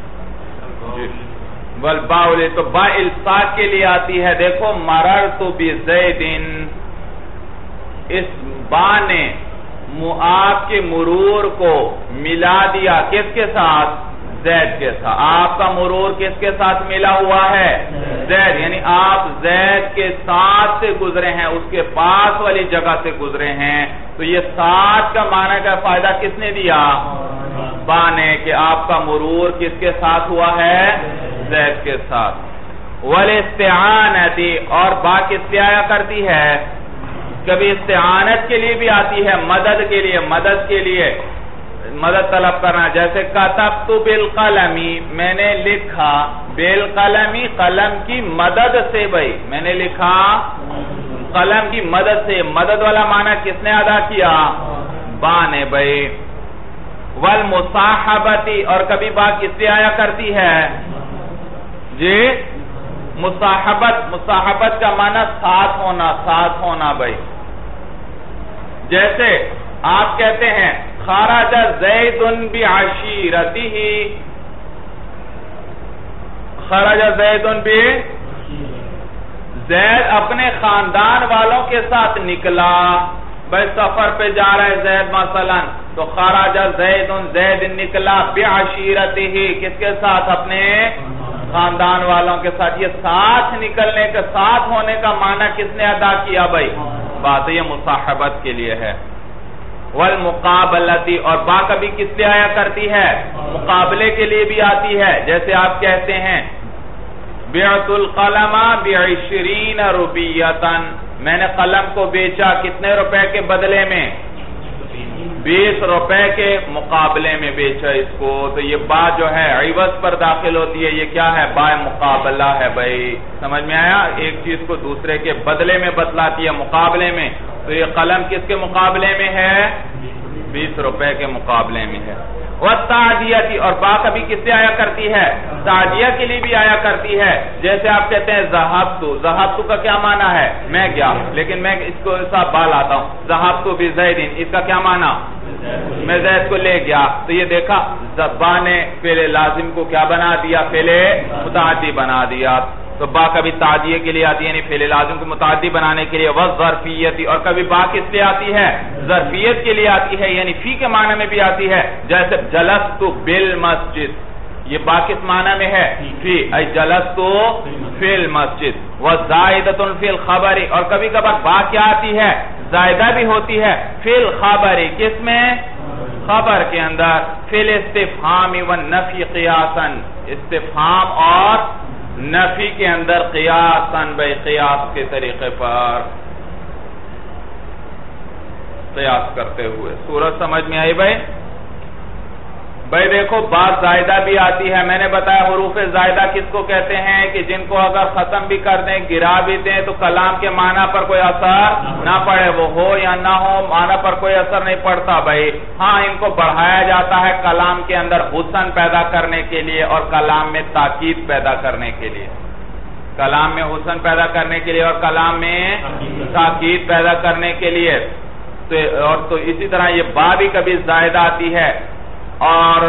والباء تو با الصاق کے لیے آتی ہے. دیکھو مررت بزیدن اس با نے آپ کے مرور کو ملا دیا کس کے ساتھ؟ زید کے ساتھ. آپ کا مرور کس کے ساتھ ملا ہوا ہے؟ زید. یعنی آپ زید کے ساتھ سے گزرے ہیں اس کے پاس والی جگہ سے گزرے ہیں. تو یہ ساتھ کا معنی کا فائدہ کس نے دیا؟ با نے کہ آپ کا مرور کس کے ساتھ ہوا ہے؟ زید کے ساتھ. والاستعانت اور با کس سے آیا کرتی ہے؟ کبھی استعانت کے لیے بھی آتی ہے مدد کے لیے مدد کے لیے. مدد طلب کرنا، جیسے کتبت بالقلمی، میں نے لکھا، بالقلمی قلم کی مدد سے بھائی، میں نے لکھا قلم کی مدد سے، مدد والا معنی کس نے ادا کیا؟ با نے بھائی۔ والمصاحبتی، اور کبھی با کس سے آیا کرتی ہے؟ جی مصاحبت، مصاحبت کا معنی ساتھ ہونا، ساتھ ہونا بھائی، جیسے آپ کہتے ہیں خرج زید بعشیرتہ، خرج زید ب زید اپنے خاندان والوں کے ساتھ نکلا، بھائی سفر پہ جا رہا ہے زید مثلا، تو خرج زید، زید نکلا بعشیرتہ، کس کے ساتھ؟ اپنے خاندان والوں کے ساتھ۔ یہ ساتھ نکلنے کا، ساتھ ہونے کا معنی کس نے ادا کیا بھائی؟ بات یہ مصاحبت کے لیے ہے۔ والمقابلتی، اور با کبھی کس لیے آیا کرتی ہے؟ مقابلے کے لیے بھی آتی ہے، جیسے آپ کہتے ہیں بعت القلم بعشرین روپیۃ، میں نے قلم کو بیچا کتنے روپے کے بدلے میں؟ بیس روپے کے مقابلے میں بیچا اس کو، تو یہ با جو ہے عوض پر داخل ہوتی ہے، یہ کیا ہے؟ با مقابلہ ہے بھائی، سمجھ میں آیا؟ ایک چیز کو دوسرے کے بدلے میں بتلاتی ہے، مقابلے میں، تو یہ قلم کس کے مقابلے میں ہے؟ بیس روپے کے مقابلے میں ہے۔ والتعدیتی، اور با کبھی کس سے آیا کرتی ہے؟ تعدیہ کے لیے بھی آیا کرتی ہے، جیسے آپ کہتے ہیں ذہبت، ذہبت کا کیا معنی ہے؟ میں گیا، لیکن میں اس کو ایسا با لاتا ہوں، ذہبت بزید، اس کا کیا معنی؟ میں زید کو لے گیا، تو یہ دیکھا با نے فعل لازم کو کیا بنا دیا؟ فعل متعدی بنا دیا۔ تو با کبھی تعدیہ کے لیے آتی ہے، یعنی فعل لازم کو متعدی بنانے کے لیے۔ والظرفیتی، اور کبھی با کس لیے آتی ہے؟ ظرفیت کے لیے آتی ہے، یعنی فی کے معنی میں بھی آتی ہے، جیسے جلست بالمسجد، یہ با کس معنی میں ہے؟ فی، ای جلست فی المسجد۔ وزائدۃ فی الخبر، اور کبھی کبھار با کیا آتی ہے؟ زائدہ بھی ہوتی ہے فی الخبر، کس میں؟ خبر کے اندر۔ فی الاستفہام والنفی قیاسا، استفہام اور نفی کے اندر قیاساً، بھائی قیاس کے طریقے پر قیاس کرتے ہوئے۔ سورج سمجھ میں آئی بھائی؟ بھائی دیکھو بات زائدہ بھی آتی ہے، میں نے بتایا حروف زائدہ کس کو کہتے ہیں کہ جن کو اگر ختم بھی کر دیں، گرا بھی دیں تو کلام کے معنی پر کوئی اثر نہ پڑے، وہ ہو یا نہ ہو معنی پر کوئی اثر نہیں پڑتا بھائی۔ ہاں ان کو بڑھایا جاتا ہے کلام کے اندر حسن پیدا کرنے کے لیے اور کلام میں تاکید پیدا کرنے کے لیے، کلام میں حسن پیدا کرنے کے لیے اور کلام میں تاکید پیدا کرنے کے لیے۔ اور تو اسی طرح یہ با بھی کبھی زائدہ آتی ہے، اور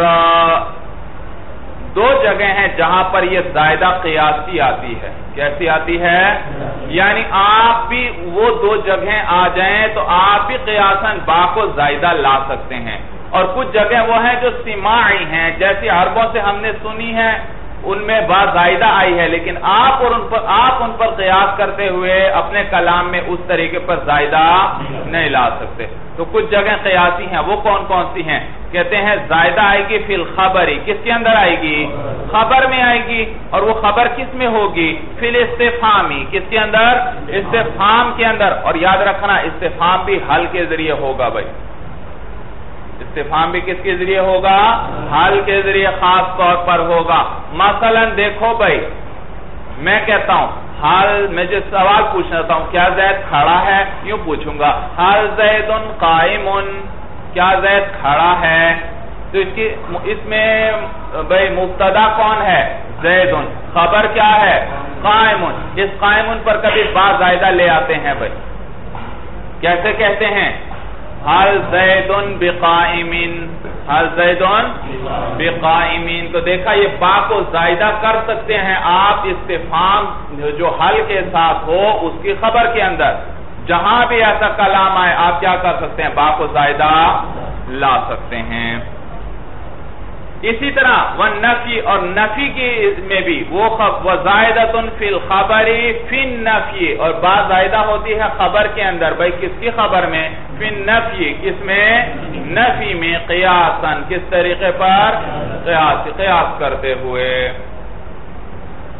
دو جگہ ہیں جہاں پر یہ زائدہ قیاسی آتی ہے۔ کیسی آتی ہے؟ یعنی آپ بھی وہ دو جگہیں آ جائیں تو آپ بھی قیاساً با کو زائدہ لا سکتے ہیں، اور کچھ جگہ وہ ہیں جو سماعی ہیں، جیسے عربوں سے ہم نے سنی ہے ان میں با زائدہ آئی ہے، لیکن آپ اور ان پر آپ ان پر قیاس کرتے ہوئے اپنے کلام میں اس طریقے پر زائدہ نہیں لا سکتے۔ تو کچھ جگہ قیاسی ہیں، وہ کون کون سی ہیں؟ کہتے ہیں زائدہ آئے گی فی الخبری، کس کے اندر آئے گی؟ خبر میں آئے گی، اور وہ خبر کس میں ہوگی؟ فی الاستفہامی، کس کے اندر؟ استفہام کے اندر۔ اور یاد رکھنا استفہام بھی حل کے ذریعے ہوگا بھائی، استفہام بھی کس کے ذریعے ہوگا؟ حل کے ذریعے خاص طور پر ہوگا۔ مثلا دیکھو بھائی، میں کہتا ہوں حال، میں جو سوال پوچھنا چاہتا ہوں کیا زید کھڑا ہے، یوں پوچھوں گا حال زید قائم، کیا زید کھڑا ہے؟ تو اس کی اس میں بھائی مبتدا کون ہے؟ زید، خبر کیا ہے؟ قائم۔ اس قائم پر کبھی با زائدہ لے آتے ہیں بھائی، کیسے کہتے ہیں؟ حال زید بقائمین، حال زید بقائمین۔ تو دیکھا یہ با کو زائدہ کر سکتے ہیں آپ استفہام جو حل کے ساتھ ہو اس کی خبر کے اندر، جہاں بھی ایسا کلام آئے آپ کیا کر سکتے ہیں؟ با کو زائدہ لا سکتے ہیں۔ اسی طرح والنفی، اور نفی کی میں بھی وہ وزائدۃ فی الخبر فی النفی، اور با زائدہ ہوتی ہے خبر کے اندر، بھائی کس کی خبر میں؟ فی النفی، کس میں؟ نفی میں، قیاساً، کس طریقے پر؟ قیاس، قیاس کرتے ہوئے۔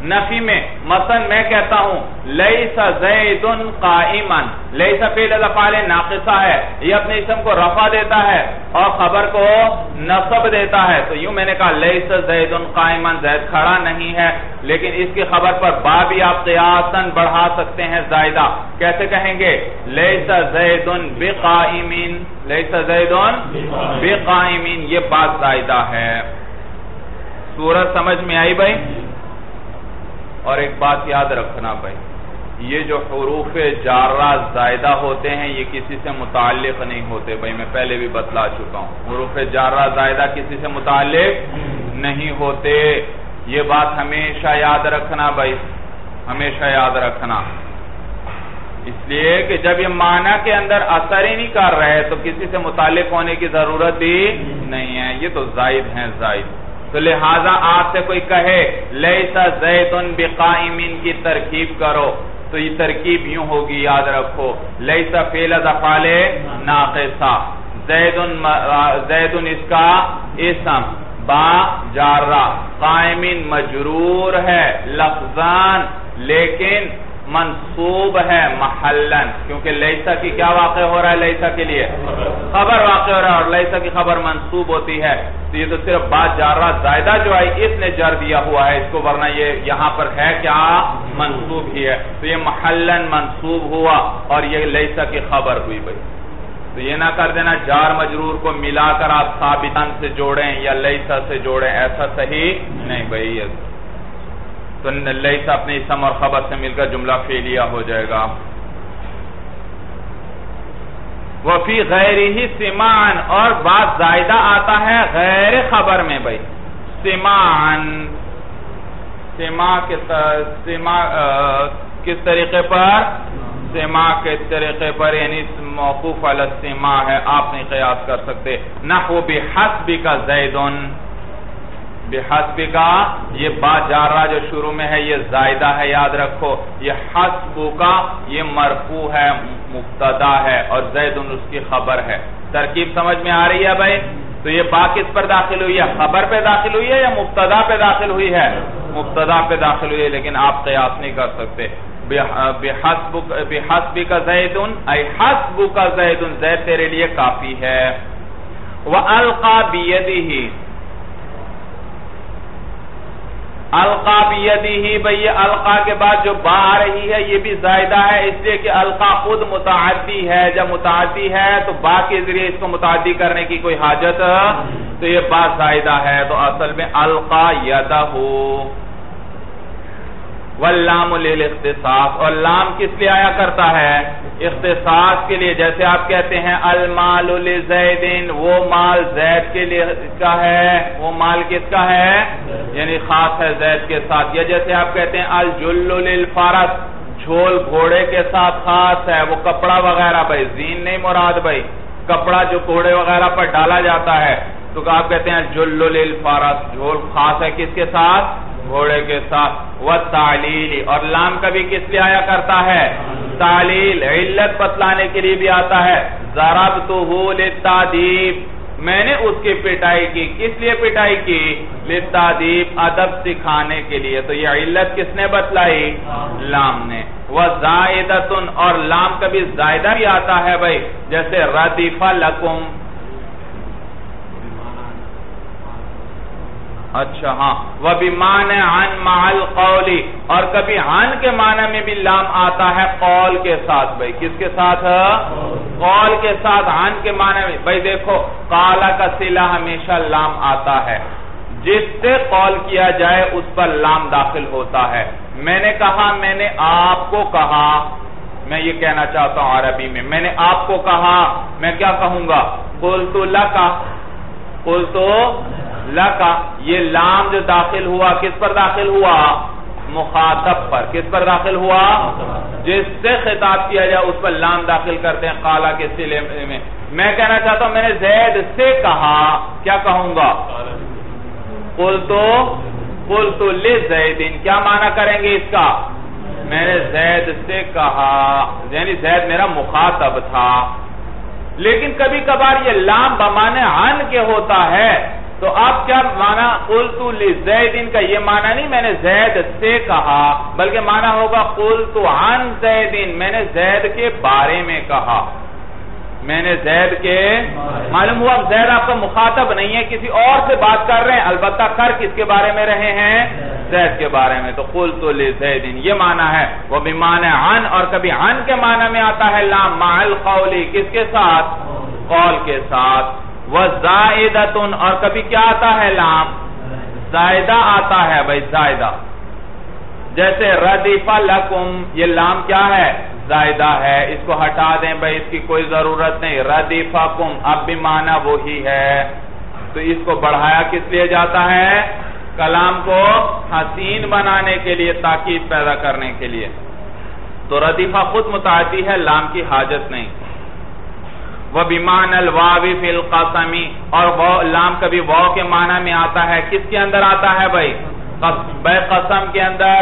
نفی میں مثلا میں کہتا ہوں لیس زید قائما، لیس فعل افعال ناقصہ ہے، یہ اپنے اسم کو رفع دیتا ہے اور خبر کو نصب دیتا ہے، تو یوں میں نے کہا لیس زید قائما، زید کھڑا نہیں ہے، لیکن اس کی خبر پر با بھی آپ قیاساً بڑھا سکتے ہیں زائدہ، کیسے کہیں گے لیس زید بقائمین، لیس زید بقائمین، یہ بات زائدہ ہے۔ صورت سمجھ میں آئی بھائی؟ اور ایک بات یاد رکھنا بھائی، یہ جو حروف جارہ زائدہ ہوتے ہیں یہ کسی سے متعلق نہیں ہوتے بھائی، میں پہلے بھی بتلا چکا ہوں، حروف جارہ زائدہ کسی سے متعلق نہیں ہوتے، یہ بات ہمیشہ یاد رکھنا بھائی، ہمیشہ یاد رکھنا، اس لیے کہ جب یہ معنی کے اندر اثر ہی نہیں کر رہے تو کسی سے متعلق ہونے کی ضرورت ہی نہیں ہے، یہ تو زائد ہیں زائد، تو لہذا آپ سے کوئی کہے لیس زید بقائمین کی ترکیب کرو تو یہ ترکیب یوں ہوگی، یاد رکھو لیس فعل افعال ناقصہ، زید زید اس کا اسم، با جارہ، قائمین مجرور ہے لفظان لیکن منصوب ہے محلن، کیونکہ لیسا کی کیا واقع ہو رہا ہے، لیسا کے لیے خبر واقع ہو رہا ہے اور لیسا کی خبر منصوب ہوتی ہے، تو یہ تو صرف با جارہ زائدہ جو آئی اس نے جر دیا ہوا ہے اس کو، ورنہ یہ یہاں پر ہے کیا منصوب ہی ہے، تو یہ محلن منصوب ہوا اور یہ لیسا کی خبر ہوئی بھائی، تو یہ نہ کر دینا جار مجرور کو ملا کر آپ ثابتاً سے جوڑیں یا لیسا سے جوڑیں، ایسا صحیح نہیں بھائی، تو لیسا اپنے اسم اور خبر سے مل کر جملہ فعلیہ ہو جائے گا۔ وفی غیرہ سماعن، اور بات زائدہ آتا ہے غیر خبر میں بھائی، سماعن، سماع کس طریقے پر، سماع کے طریقے پر، یعنی موقوف علی السماع ہے، آپ نہیں قیاس کر سکتے، نحو بحسبک زیدن، بحسبی کا یہ با جارہ جو شروع میں ہے یہ زائدہ ہے، یاد رکھو، یہ حسبو کا یہ مرفوع ہے مبتدا ہے اور زیدن اس کی خبر ہے، ترکیب سمجھ میں آ رہی ہے بھائی؟ تو یہ با کس پر داخل ہوئی ہے، خبر پہ داخل ہوئی ہے یا مبتدا پہ داخل ہوئی ہے، مبتدا پہ داخل ہوئی ہے، لیکن آپ قیاس نہیں کر سکتے، بحسبی کا زیدن ای حسبو کا زیدن، زید تیرے لیے کافی ہے۔ وَأَلْقَى بِيَدِهِ، القا بیدیہی، بھئی یہ القا کے بعد جو با آ رہی ہے یہ بھی زائدہ ہے، اس لیے کہ القا خود متعدی ہے، جب متعدی ہے تو با کے ذریعے اس کو متعدی کرنے کی کوئی حاجت، تو یہ با زائدہ ہے، تو اصل میں القا یدہ، واللام للاختصاص، اور لام کس لیے آیا کرتا ہے، اختصاص کے لیے، جیسے آپ کہتے ہیں المال لزیدن، وہ مال زید کے لیے کا ہے، وہ مال کس کا ہے، یعنی خاص ہے زید کے ساتھ، یا جیسے آپ کہتے ہیں الجل للفرس، جھول گھوڑے کے ساتھ خاص ہے، وہ کپڑا وغیرہ بھائی، زین نہیں مراد بھائی، کپڑا جو گھوڑے وغیرہ پر ڈالا جاتا ہے، تو آپ کہتے ہیں الجل للفرس، جھول خاص ہے کس کے ساتھ، گھوڑے کے ساتھ، والتعلیل، اور لام کبھی کس لیے آیا کرتا ہے، تعلیل، علت بتلانے کے لیے بھی آتا ہے، ضربتہ للتعذیب، میں نے اس کی پٹائی کی، کس لیے پٹائی کی، للتعذیب، ادب سکھانے کے لیے، تو یہ علت کس نے بتلائی، لام نے۔ وزائدۃ، اور لام کبھی زائدہ بھی آتا ہے بھائی، جیسے ردف لکم، اچھا ہاں، وَبِمَانَ عَنْ مَعَ الْقَوْلِ، اور کبھی عن کے معنی میں بھی لام آتا ہے قول کے ساتھ بھائی، کس کے ساتھ، قول کے ساتھ، عن کے معنی میں، بھائی دیکھو قالا کا صلہ ہمیشہ لام آتا ہے، جس سے قول کیا جائے اس پر لام داخل ہوتا ہے، میں نے کہا، میں نے آپ کو کہا، میں یہ کہنا چاہتا ہوں عربی میں، میں نے آپ کو کہا، میں کیا کہوں گا، قلت لک، قلت لکا، یہ لام جو داخل ہوا کس پر داخل ہوا، مخاطب پر، کس پر داخل ہوا، جس سے خطاب کیا جائے اس پر لام داخل کرتے ہیں قالا کے صلے میں، میں کہنا چاہتا ہوں میں نے زید سے کہا، کیا کہوں گا، قلتو قلتو لزیدن، کیا معنی کریں گے اس کا، میں نے زید سے کہا، یعنی زید میرا مخاطب تھا، لیکن کبھی کبھار یہ لام بمانے عن کے ہوتا ہے، تو اب کیا معنی قلت لزید کا یہ معنی نہیں میں نے زید سے کہا، بلکہ معنی ہوگا قلت عن زید، میں نے زید کے بارے میں کہا، میں نے زید کے معلوم ہوا اب زید آپ کا مخاطب نہیں ہے، کسی اور سے بات کر رہے ہیں، البتہ کر کس کے بارے میں رہے ہیں؟ زید کے بارے میں. تو قلت لزید یہ معنی ہے. وہ بمعنی عن، اور کبھی عن کے معنی میں آتا ہے لام مع القول، کس کے ساتھ؟ قول کے ساتھ. وزائدۃ، اور کبھی کیا آتا ہے؟ لام زائدہ آتا ہے بھائی، زائدہ. جیسے ردف لکم، یہ لام کیا ہے؟ زائدہ ہے، اس کو ہٹا دیں بھائی، اس کی کوئی ضرورت نہیں. ردفکم اب بھی معنی وہی ہے، تو اس کو بڑھایا کس لیے جاتا ہے؟ کلام کو حسین بنانے کے لیے، تاکید پیدا کرنے کے لیے. تو ردیفہ خود متعدی ہے، لام کی حاجت نہیں. وَبِمَعْنَ الْوَاوِ فِي الْقَسَمِ، اور لام کبھی واو کے معنی میں آتا ہے، کس کے اندر آتا ہے بھائی؟ بے قسم کے اندر.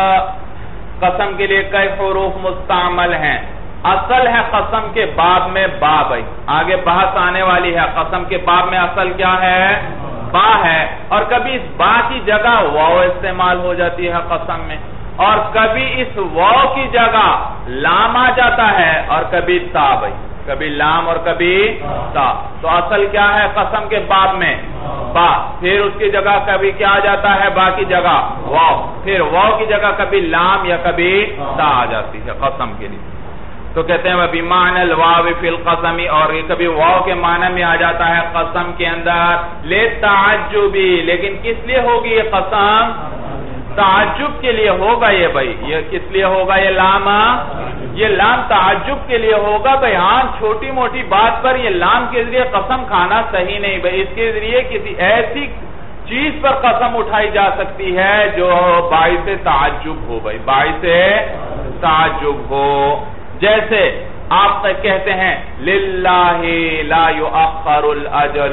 قسم کے لیے کئی حروف مستعمل ہیں. اصل ہے قسم کے باب میں با بھائی، آگے بحث آنے والی ہے. قسم کے باب میں اصل کیا ہے؟ با ہے. اور کبھی اس با کی جگہ واو استعمال ہو جاتی ہے قسم میں، اور کبھی اس واو کی جگہ لام آ جاتا ہے، اور کبھی تا بھائی، کبھی لام اور کبھی تا. تو اصل کیا ہے قسم کے باب میں؟ با. پھر اس کی جگہ کبھی کیا آ جاتا ہے؟ با کی جگہ واو. پھر واو کی جگہ کبھی لام یا کبھی تا آ جاتی ہے قسم کے لیے. تو کہتے ہیں بِمَعْنَ الْوَاوِ فِي الْقَسَمِ، اور یہ کبھی واو کے معنی میں آ جاتا ہے قسم کے اندر. لِلتَّعَجُّبِ، لیکن کس لیے ہوگی یہ قسم؟ تعجب کے لیے ہوگا یہ بھائی. یہ کس لیے ہوگا یہ لام؟ یہ لام تعجب کے لیے ہوگا بھائی. ہاں چھوٹی موٹی بات پر یہ لام کے ذریعے قسم کھانا صحیح نہیں بھائی. اس کے ذریعے کسی ایسی چیز پر قسم اٹھائی جا سکتی ہے جو باعث تعجب ہو بھائی، باعث تعجب ہو. جیسے آپ کہتے ہیں للہ لا یؤخر الاجل،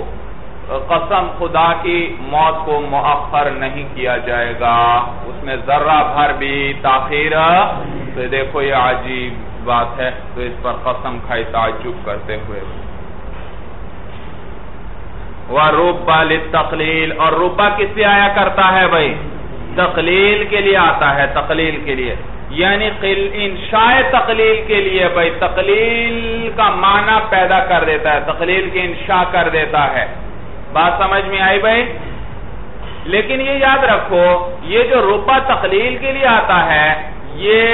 قسم خدا کی موت کو مؤخر نہیں کیا جائے گا، اس میں ذرہ بھر بھی تاخیر. تو دیکھو یہ عجیب بات ہے، تو اس پر قسم کھائی تعجب کرتے ہوئے. وَرُبَّ لِلتَّقْلِيلِ، اور ربا کس لیے آیا کرتا ہے بھائی؟ تقلیل کے لیے آتا ہے، تقلیل کے لیے، یعنی انشاء تقلیل کے لیے بھائی. تقلیل کا معنی پیدا کر دیتا ہے، تقلیل کی انشاء کر دیتا ہے. بات سمجھ میں آئی بھائی؟ لیکن یہ یاد رکھو یہ جو ربا تقلیل کے لیے آتا ہے یہ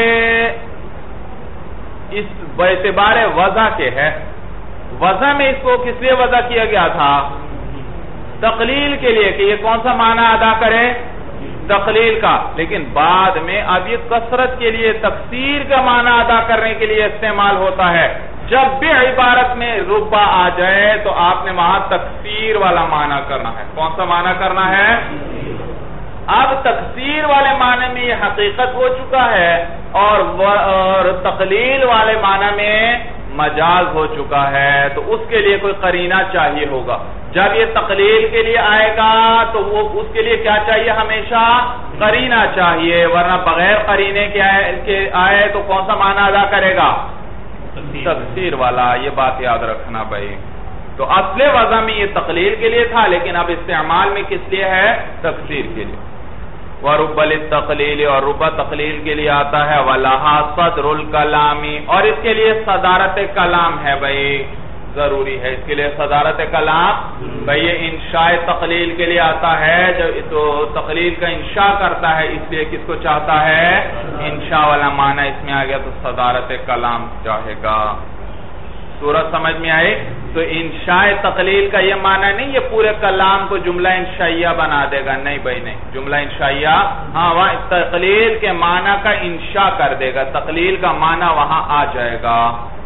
اس باعتبار وضع کے ہے. وضع میں اس کو کس لیے وضع کیا گیا تھا؟ تقلیل کے لیے، کہ یہ کون سا معنی ادا کرے؟ تقلیل کا. لیکن بعد میں اب یہ کثرت کے لیے، تکثیر کا معنی ادا کرنے کے لیے استعمال ہوتا ہے. جب بھی عبارت میں ربا آ جائے تو آپ نے وہاں تکثیر والا معنی کرنا ہے. کون سا معنی کرنا ہے؟ اب تکثیر والے معنی میں یہ حقیقت ہو چکا ہے، اور تقلیل والے معنی میں مجاز ہو چکا ہے. تو اس کے لیے کوئی قرینہ چاہیے ہوگا. جب یہ تقلیل کے لیے آئے گا تو وہ اس کے لیے کیا چاہیے؟ ہمیشہ قرینہ چاہیے، ورنہ بغیر قرینے کے آئے تو کون سا معنی ادا کرے گا؟ تکثیر والا. یہ بات یاد رکھنا بھائی. تو اصل وضع میں یہ تقلیل کے لیے تھا، لیکن اب استعمال میں کس لیے ہے؟ تکثیر کے لیے. وَرُبَّ لِلتَّقْلِيلِ، اور ربا تقلیل کے لیے آتا ہے. وَلَهَا صَدْرُ الْكَلَامِ، اور اس کے لیے صدارت کلام ہے بھائی، ضروری ہے اس کے لیے صدارت کلام بھائی. یہ انشاء تقلیل کے لیے آتا ہے، جب تو تقلیل کا انشاء کرتا ہے، اس لیے کس کو چاہتا ہے؟ انشاء والا معنی اس میں آ گیا تو صدارت کلام چاہے گا. سورت سمجھ میں آئے؟ تو انشاء تقلیل کا یہ معنی نہیں یہ پورے کلام کو جملہ انشائیہ بنا دے گا، نہیں بھائی نہیں. جملہ انشائیہ ہاں وہاں تقلیل کے معنی کا انشاء کر دے گا، تقلیل کا معنی وہاں آ جائے گا.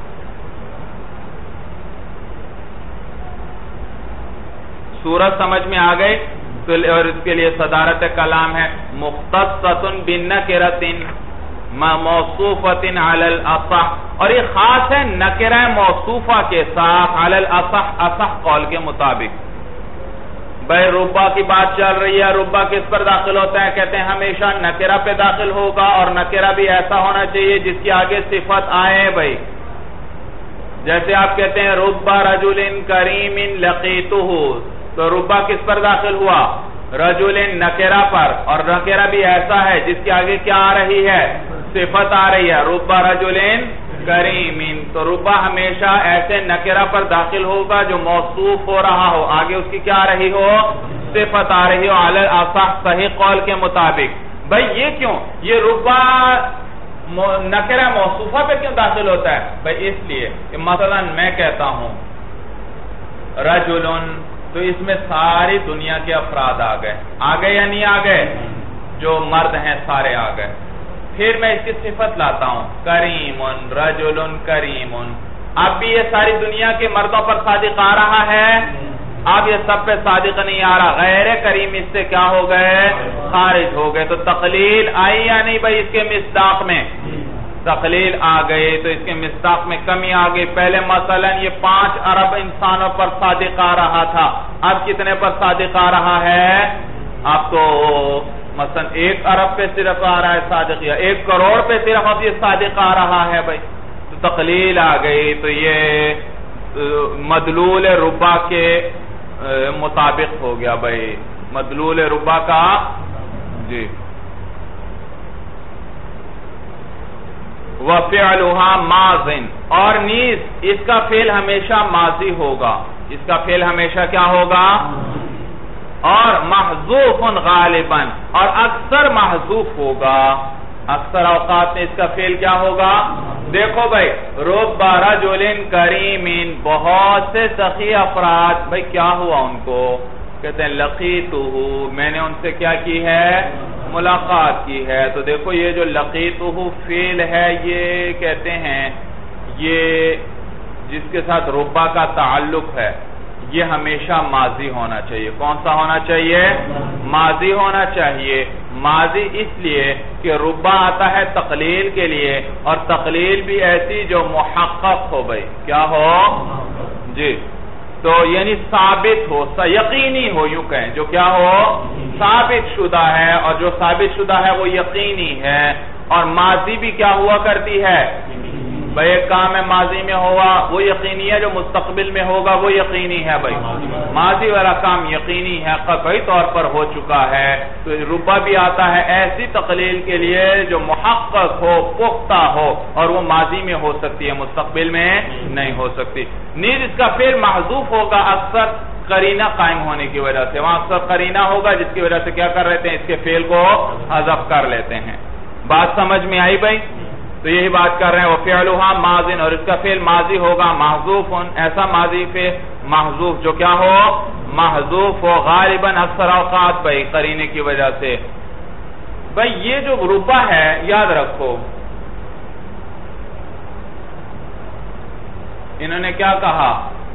سورت سمجھ میں آ گئی؟ اور اس کے لیے صدارت کلام ہے. مختصۃ بنکرۃ موصوفۃ علی الاصح، اور یہ خاص ہے نکرہ موصوفہ کے ساتھ علی الاصح، اصح قول کے مطابق. بھائی ربا کی بات چل رہی ہے، ربا کس پر داخل ہوتا ہے؟ کہتے ہیں ہمیشہ نکرہ پہ داخل ہوگا، اور نکرہ بھی ایسا ہونا چاہیے جس کی آگے صفت آئے بھائی. جیسے آپ کہتے ہیں ربا رجل کریم لقیتہ، تو ربا کس پر داخل ہوا؟ رجل نکرہ پر، اور نکرہ بھی ایسا ہے جس کے آگے کیا آ رہی ہے؟ صفت آ رہی ہے، ربا رجل کریم، تو ربا ہمیشہ ایسے نکرہ پر داخل ہوگا جو موصوف ہو رہا ہو، آگے اس کی کیا آ رہی ہو؟ صفت آ رہی ہو، علی الاصح صحیح قول کے مطابق۔ بھئی یہ کیوں؟ یہ ربا نکرہ موصوفہ پہ کیوں داخل ہوتا ہے؟ بھئی اس لیے کہ مثلا میں کہتا ہوں رجلن، تو اس میں ساری دنیا کے افراد آ گئے، آ گئے یا نہیں آ گئے؟ جو مرد ہیں سارے آ گئے۔ پھر میں اس کی صفت لاتا ہوں کریم، رجل کریم، اب بھی یہ ساری دنیا کے مردوں پر صادق آ رہا ہے، اب یہ سب پہ صادق نہیں آ رہا، غیر کریم اس سے کیا ہو گئے؟ خارج ہو گئے۔ تو تقلیل آئی یا نہیں بھائی اس کے مصداق میں؟ تقلیل آ گئے تو اس کے مصداق میں کمی آ گئی۔ پہلے مثلا یہ پانچ ارب انسانوں پر صادق آ رہا تھا، اب کتنے پر صادق آ رہا ہے؟ اب تو مثلا ایک ارب پہ صرف آ رہا ہے صادق، یا ایک کروڑ پہ صرف اب یہ صادق آ رہا ہے بھائی، تو تقلیل آ گئی۔ تو یہ مدلول ربا کے مطابق ہو گیا بھائی، مدلول ربا کا جی۔ وَفِعْلُهَا مَاضٍ، اور نیز اس کا فعل ہمیشہ ماضی ہوگا، اس کا فعل ہمیشہ کیا ہوگا؟ اور محذوف غالباً، اور اکثر محذوف ہوگا، اکثر اوقات میں اس کا فعل کیا ہوگا؟ دیکھو بھائی رب رجل کریم، بہت سے سخی افراد، بھائی کیا ہوا ان کو؟ کہتے ہیں لقیتہ، میں نے ان سے کیا کی ہے؟ ملاقات کی ہے۔ تو دیکھو یہ جو لقیتہ فعل ہے یہ کہتے ہیں یہ جس کے ساتھ ربا کا تعلق ہے یہ ہمیشہ ماضی ہونا چاہیے۔ کون سا ہونا چاہیے؟ ماضی ہونا چاہیے۔ ماضی اس لیے کہ ربا آتا ہے تقلیل کے لیے، اور تقلیل بھی ایسی جو محقق ہو بھائی، کیا ہو؟ جی، تو یعنی ثابت ہو، یقینی ہو، یوں کہیں جو کیا ہو؟ ثابت شدہ ہے، اور جو ثابت شدہ ہے وہ یقینی ہے۔ اور ماضی بھی کیا ہوا کرتی ہے؟ بھئی ایک کام ہے ماضی میں ہوا وہ یقینی ہے، جو مستقبل میں ہوگا وہ یقینی ہے بھائی، ماضی والا کام یقینی ہے، قطعی طور پر ہو چکا ہے۔ تو ربا بھی آتا ہے ایسی تقلیل کے لیے جو محقق ہو، پختہ ہو، اور وہ ماضی میں ہو سکتی ہے، مستقبل میں نہیں ہو سکتی۔ نیز اس کا فعل محذوف ہوگا اکثر قرینہ قائم ہونے کی وجہ سے، وہاں اکثر قرینہ ہوگا جس کی وجہ سے کیا کر لیتے ہیں؟ اس کے فعل کو حذف کر لیتے ہیں۔ بات سمجھ میں آئی بھائی؟ تو یہی بات کر رہے ہیں وَفِعْلُهَا مَاضٍ، اور اس کا فعل ماضی ہوگا محذوف، ایسا ماضی پہ محذوف جو کیا ہو؟ محذوف ہو، غالباً اکثر اوقات بھائی قرینے کی وجہ سے۔ بھائی یہ جو ربا ہے یاد رکھو، انہوں نے کیا کہا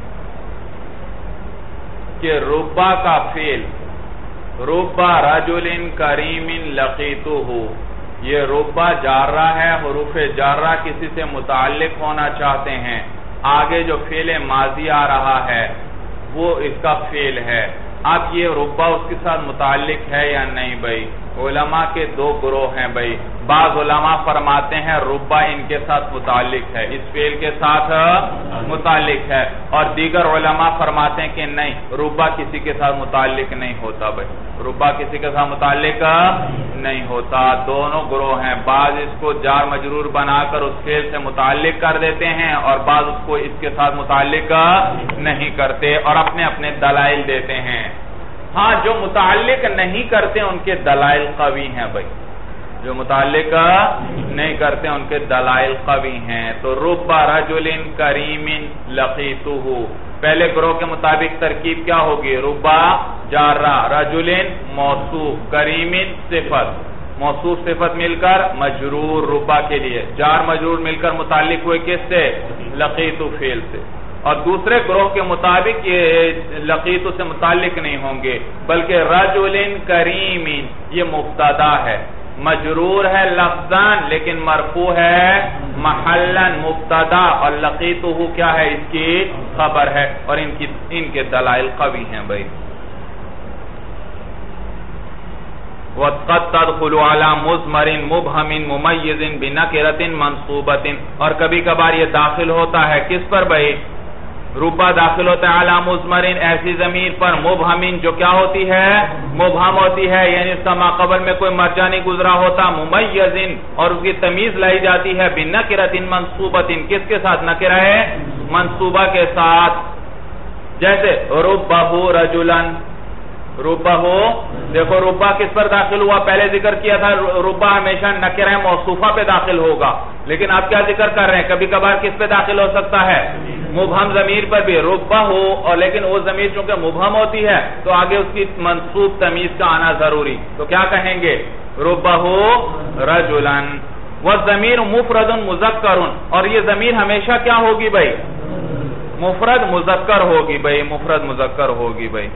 کہ ربا کا فعل ربا رجل کریم لقیتہ، یہ ربا جارہ ہے، حروف جارہ کسی سے متعلق ہونا چاہتے ہیں، آگے جو فعل ماضی آ رہا ہے وہ اس کا فعل ہے۔ اب یہ ربا اس کے ساتھ متعلق ہے یا نہیں بھائی؟ علماء کے دو گروہ ہیں بھائی، بعض علماء فرماتے ہیں ربا ان کے ساتھ متعلق ہے، اس فعل کے ساتھ متعلق ہے، اور دیگر علماء فرماتے ہیں کہ نہیں، ربا کسی کے ساتھ متعلق نہیں ہوتا بھائی، ربا کسی کے ساتھ متعلق نہیں ہوتا۔ دونوں گروہ ہیں، بعض اس کو جار مجرور بنا کر اس فعل سے متعلق کر دیتے ہیں، اور بعض اس کو اس کے ساتھ متعلق نہیں کرتے، اور اپنے اپنے دلائل دیتے ہیں۔ ہاں جو متعلق نہیں کرتے ان کے دلائل قوی ہیں بھائی، جو متعلق نہیں کرتے ان کے دلائل قوی ہیں۔ تو ربا رجل کریم لقیتہ، پہلے گروہ کے مطابق ترکیب کیا ہوگی؟ ربا جارہ، رجل موصوف، کریم صفت، موصوف صفت مل کر مجرور ربا کے لیے، جار مجرور مل کر متعلق ہوئے کس سے؟ لقیتہ فعل سے۔ اور دوسرے گروہ کے مطابق یہ لقیتہ سے متعلق نہیں ہوں گے، بلکہ رجل کریم یہ مبتدا ہے، مجرور ہے لفظاً لیکن مرفوع ہے محلاً، مبتدا، اور لقیتہ کیا ہے؟ اس کی خبر ہے، اور ان کی ان کے دلائل قوی ہیں بھائی۔ وَقَدْ تَدْخُلُ عَلَى مُضْمَرٍ مُبْهَمٍ مُمَيِّزٍ بِنَكِرَةٍ مَنْصُوبَةٍ، اور کبھی کبھار یہ داخل ہوتا ہے کس پر بھائی؟ ربا داخل ہوتا ہے علی مضمرین ایسی ضمیر پر مبہمین جو کیا ہوتی ہے مبہم ہوتی ہے یعنی اس کا ماقبل میں کوئی مرجع نہیں گزرا ہوتا ممیزن اور اس کی تمیز لائی جاتی ہے بنکرۃ منصوبۃ کس کے ساتھ نکرہ ہے منصوبہ کے ساتھ جیسے ربہ رجلا ربہ دیکھو ربہ کس پر داخل ہوا پہلے ذکر کیا تھا ربہ ہمیشہ نکرہ موصوفہ پہ داخل ہوگا لیکن آپ کیا ذکر کر رہے ہیں کبھی کبھار کس پہ داخل ہو سکتا ہے مبہم ضمیر پر بھی ربہ ہو اور لیکن وہ ضمیر چونکہ مبہم ہوتی ہے تو آگے اس کی منصوب تمیز کا آنا ضروری تو کیا کہیں گے ربہ رجلا والضمیر مفرد مذکر اور یہ ضمیر ہمیشہ کیا ہوگی بھائی مفرد مذکر ہوگی بھائی مفرد مذکر ہوگی بھائی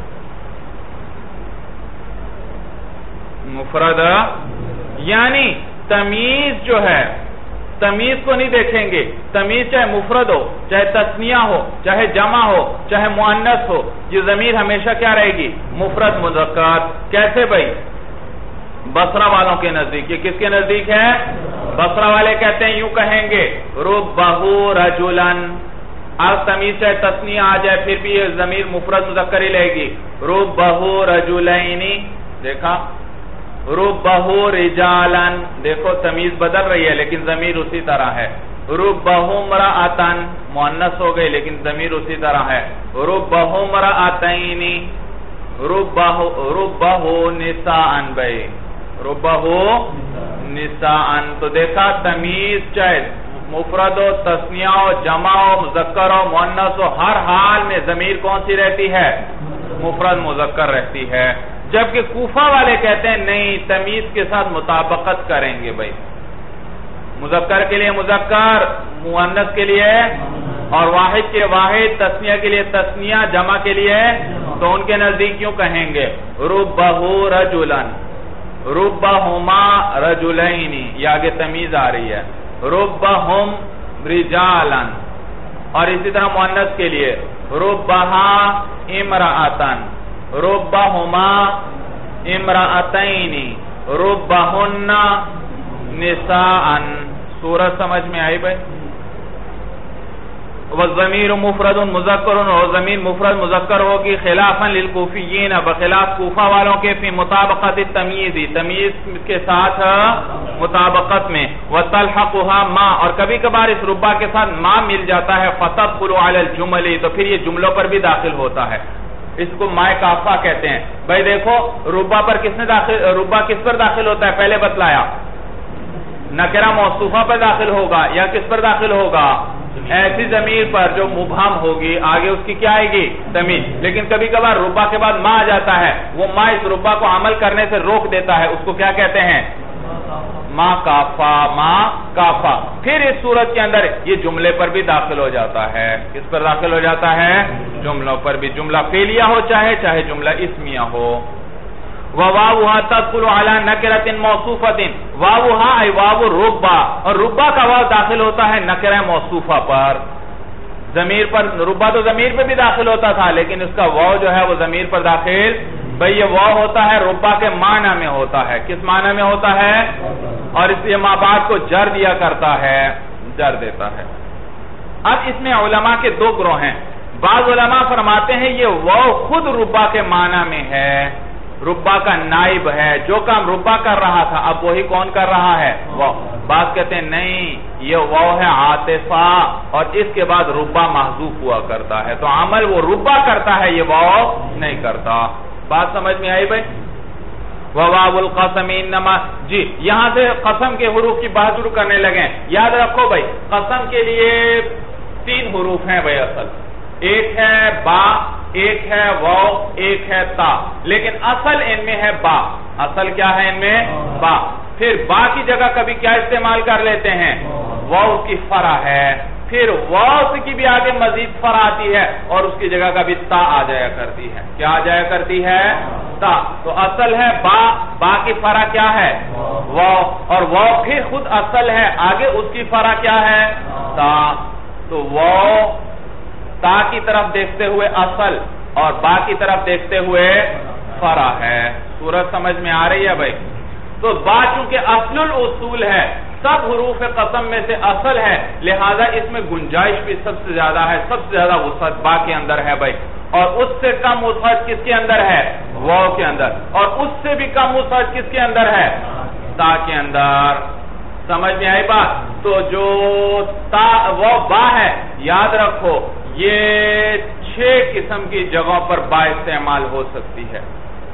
مفرد یعنی تمیز جو ہے تمیز کو نہیں دیکھیں گے تمیز چاہے مفرد ہو چاہے تثنیہ ہو چاہے جمع ہو چاہے مؤنث ہو یہ ضمیر ہمیشہ کیا رہے گی مفرد مذکر کیسے بھائی بصرہ والوں کے نزدیک یہ کس کے نزدیک ہے بصرہ والے کہتے ہیں یوں کہیں گے ربہ رجلا اب تمیز چاہے تثنیہ آ جائے پھر بھی یہ ضمیر مفرد مذکر ہی لے گی ربہ رجلین دیکھا ربہ رجالا دیکھو تمیز بدل رہی ہے لیکن ضمیر اسی طرح ہے ربہ امرأۃ مؤنث ہو گئی لیکن ضمیر اسی طرح ہے ربہ امرأتین ربہ ربہ نساء بھائی ربہ نساء تو دیکھا تمیز چاہے مفرد ہو تثنیہ ہو جمع ہو مذکر ہو مؤنث ہو ہر حال میں ضمیر کون سی رہتی ہے مفرد مذکر رہتی ہے جبکہ کوفہ والے کہتے ہیں نہیں تمیز کے ساتھ مطابقت کریں گے بھائی مذکر کے لیے مذکر مؤنث کے لیے اور واحد کے واحد تثنیہ کے لیے تثنیہ جمع کے لیے تو ان کے نزدیک کیوں کہیں گے ربہ رجلا ربہما رجلین یہ آگے تمیز آ رہی ہے ربہم رجالا اور اسی طرح مؤنث کے لیے ربہا امرأۃ ربہما امرأتین ربہن نساء سورت سمجھ میں آئی بھائی والضمیر مفرد مذکر اور ضمیر مفرد مذکر ہوگی خلافا للکوفیین بخلاف کوفہ والوں کے فی مطابقت التمیز تمیز کے ساتھ مطابقت میں وتلحقها ما اور کبھی کبھار اس ربا کے ساتھ ما مل جاتا ہے فتدخل علی الجمل تو پھر یہ جملوں پر بھی داخل ہوتا ہے اس کو مائے کافہ کہتے ہیں بھائی دیکھو ربا پر کس نے داخل ربا کس پر داخل ہوتا ہے پہلے بتلایا نکرہ موصوفہ پر داخل ہوگا یا کس پر داخل ہوگا ایسی ضمیر پر جو مبہم ہوگی آگے اس کی کیا آئے گی تمیز لیکن کبھی کبھار ربا کے بعد ما آ جاتا ہے وہ ما اس ربا کو عمل کرنے سے روک دیتا ہے اس کو کیا کہتے ہیں ما کافا ما کافا پھر اس صورت کے اندر یہ جملے پر بھی داخل ہو جاتا ہے کس پر داخل ہو جاتا ہے جملوں پر بھی جملہ فعلیہ ہو چاہے چاہے جملہ اسمیہ ہو وواؤها تدخل على نکرۃ موصوفۃ واؤها ای واو ربا اور ربا کا واو داخل ہوتا ہے نکرہ موصوفہ پر ضمیر پر ربا تو ضمیر پہ بھی داخل ہوتا تھا لیکن اس کا واو جو ہے وہ ضمیر پر داخل بھئی یہ واو ہوتا ہے ربا کے معنی میں ہوتا ہے کس معنی میں ہوتا ہے اور اس لیے ما بعد کو جر دیا کرتا ہے جر دیتا ہے اب اس میں علماء کے دو گروہ ہیں بعض علماء فرماتے ہیں یہ واو خود ربا کے معنی میں ہے ربا کا نائب ہے جو کام ربا کر رہا تھا اب وہی کون کر رہا ہے واو بعض کہتے ہیں نہیں یہ واو ہے عاطفہ اور اس کے بعد ربا محذوف ہوا کرتا ہے تو عمل وہ ربا کرتا ہے یہ واو نہیں کرتا بات سمجھ میں آئی بھائی وواو القسم انما جی یہاں سے قسم کے حروف کی بات شروع کرنے لگے یاد رکھو بھائی قسم کے لیے تین حروف ہیں بھائی اصل ایک ہے با ایک ہے واو ایک ہے تا لیکن اصل ان میں ہے با اصل کیا ہے ان میں با پھر با کی جگہ کبھی کیا استعمال کر لیتے ہیں واو کی فرع ہے پھر واو کی بھی آگے مزید فرع آتی ہے اور اس کی جگہ کبھی تا آ جایا کرتی ہے کیا آ جایا کرتی ہے تا تو اصل ہے با با کی فرع کیا ہے واو اور واو پھر خود اصل ہے آگے اس کی فرع کیا ہے تا تو واو تا کی طرف دیکھتے ہوئے اصل اور با کی طرف دیکھتے ہوئے فرع ہے صورت سمجھ میں آ رہی ہے بھائی تو با چونکہ اصل الاصول ہے سب حروف قسم میں سے اصل ہے، لہذا اس میں گنجائش بھی سب سے زیادہ ہے، سب سے زیادہ وسعت با کے اندر ہے بھائی، اور اس سے کم وسعت کس کے اندر ہے؟ واو کے اندر، اور اس سے بھی کم وسعت کس کے اندر ہے؟ تا کے اندر۔ سمجھ میں آئی بات؟ تو جو تا واو با ہے، یاد رکھو یہ چھ قسم کی جگہوں پر با استعمال ہو سکتی ہے۔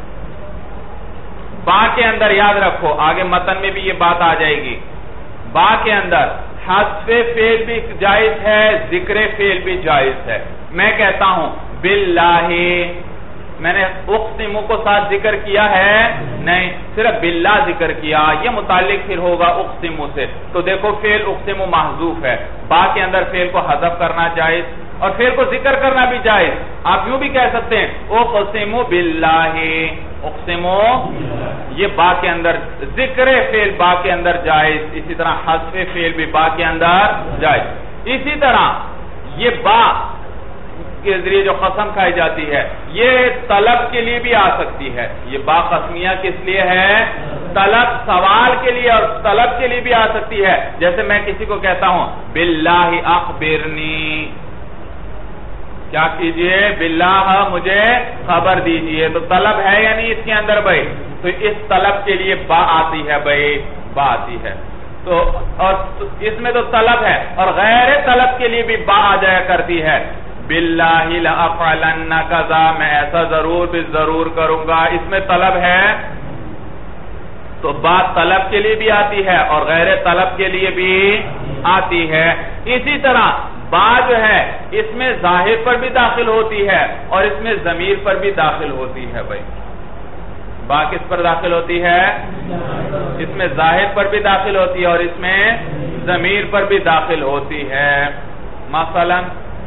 با کے اندر یاد رکھو، آگے متن میں بھی یہ بات آ جائے گی، با کے اندر حذف فعل بھی جائز ہے، ذکر فعل بھی جائز ہے۔ میں کہتا ہوں باللہ، میں نے اقسم کو ساتھ ذکر کیا ہے؟ نہیں، صرف باللہ ذکر کیا، یہ متعلق پھر ہوگا اقسم سے، تو دیکھو فعل اقسم محذوف ہے، با کے اندر فعل کو حذف کرنا جائز اور فعل کو ذکر کرنا بھی جائز۔ آپ یوں بھی کہہ سکتے ہیں اقسم باللہ، اقسم، یہ با کے اندر ذکر فعل با کے اندر جائز، اسی طرح حذف فعل بھی با کے اندر جائز۔ اسی طرح یہ با کے ذریعے جو قسم کھائی جاتی ہے یہ طلب کے لیے بھی آ سکتی ہے، یہ با قسمیہ کس لیے ہے؟ طلب، سوال کے لیے اور طلب کے لیے بھی آ سکتی ہے، جیسے میں کسی کو کہتا ہوں باللہ اخبرنی، کیا کیجئے؟ باللہ مجھے خبر دیجئے، تو طلب ہے یا نہیں اس کے اندر بھائی؟ تو اس طلب کے لیے با آتی ہے بھائی، با آتی ہے، تو اور اس میں تو طلب ہے اور غیر طلب کے لیے بھی با آ جایا کرتی ہے، باللہ لأفعلن کذا، میں ایسا ضرور بھی ضرور کروں گا، اس میں طلب ہے، تو با طلب کے لیے بھی آتی ہے اور غیر طلب کے لیے بھی آتی ہے۔ اسی طرح با جو ہے اس میں ظاہر پر بھی داخل ہوتی ہے اور اس میں ضمیر پر بھی داخل ہوتی ہے بھائی۔ با کس پر داخل ہوتی ہے؟ اس میں ظاہر پر بھی داخل ہوتی ہے اور اس میں ضمیر پر بھی داخل ہوتی ہے۔ مثلا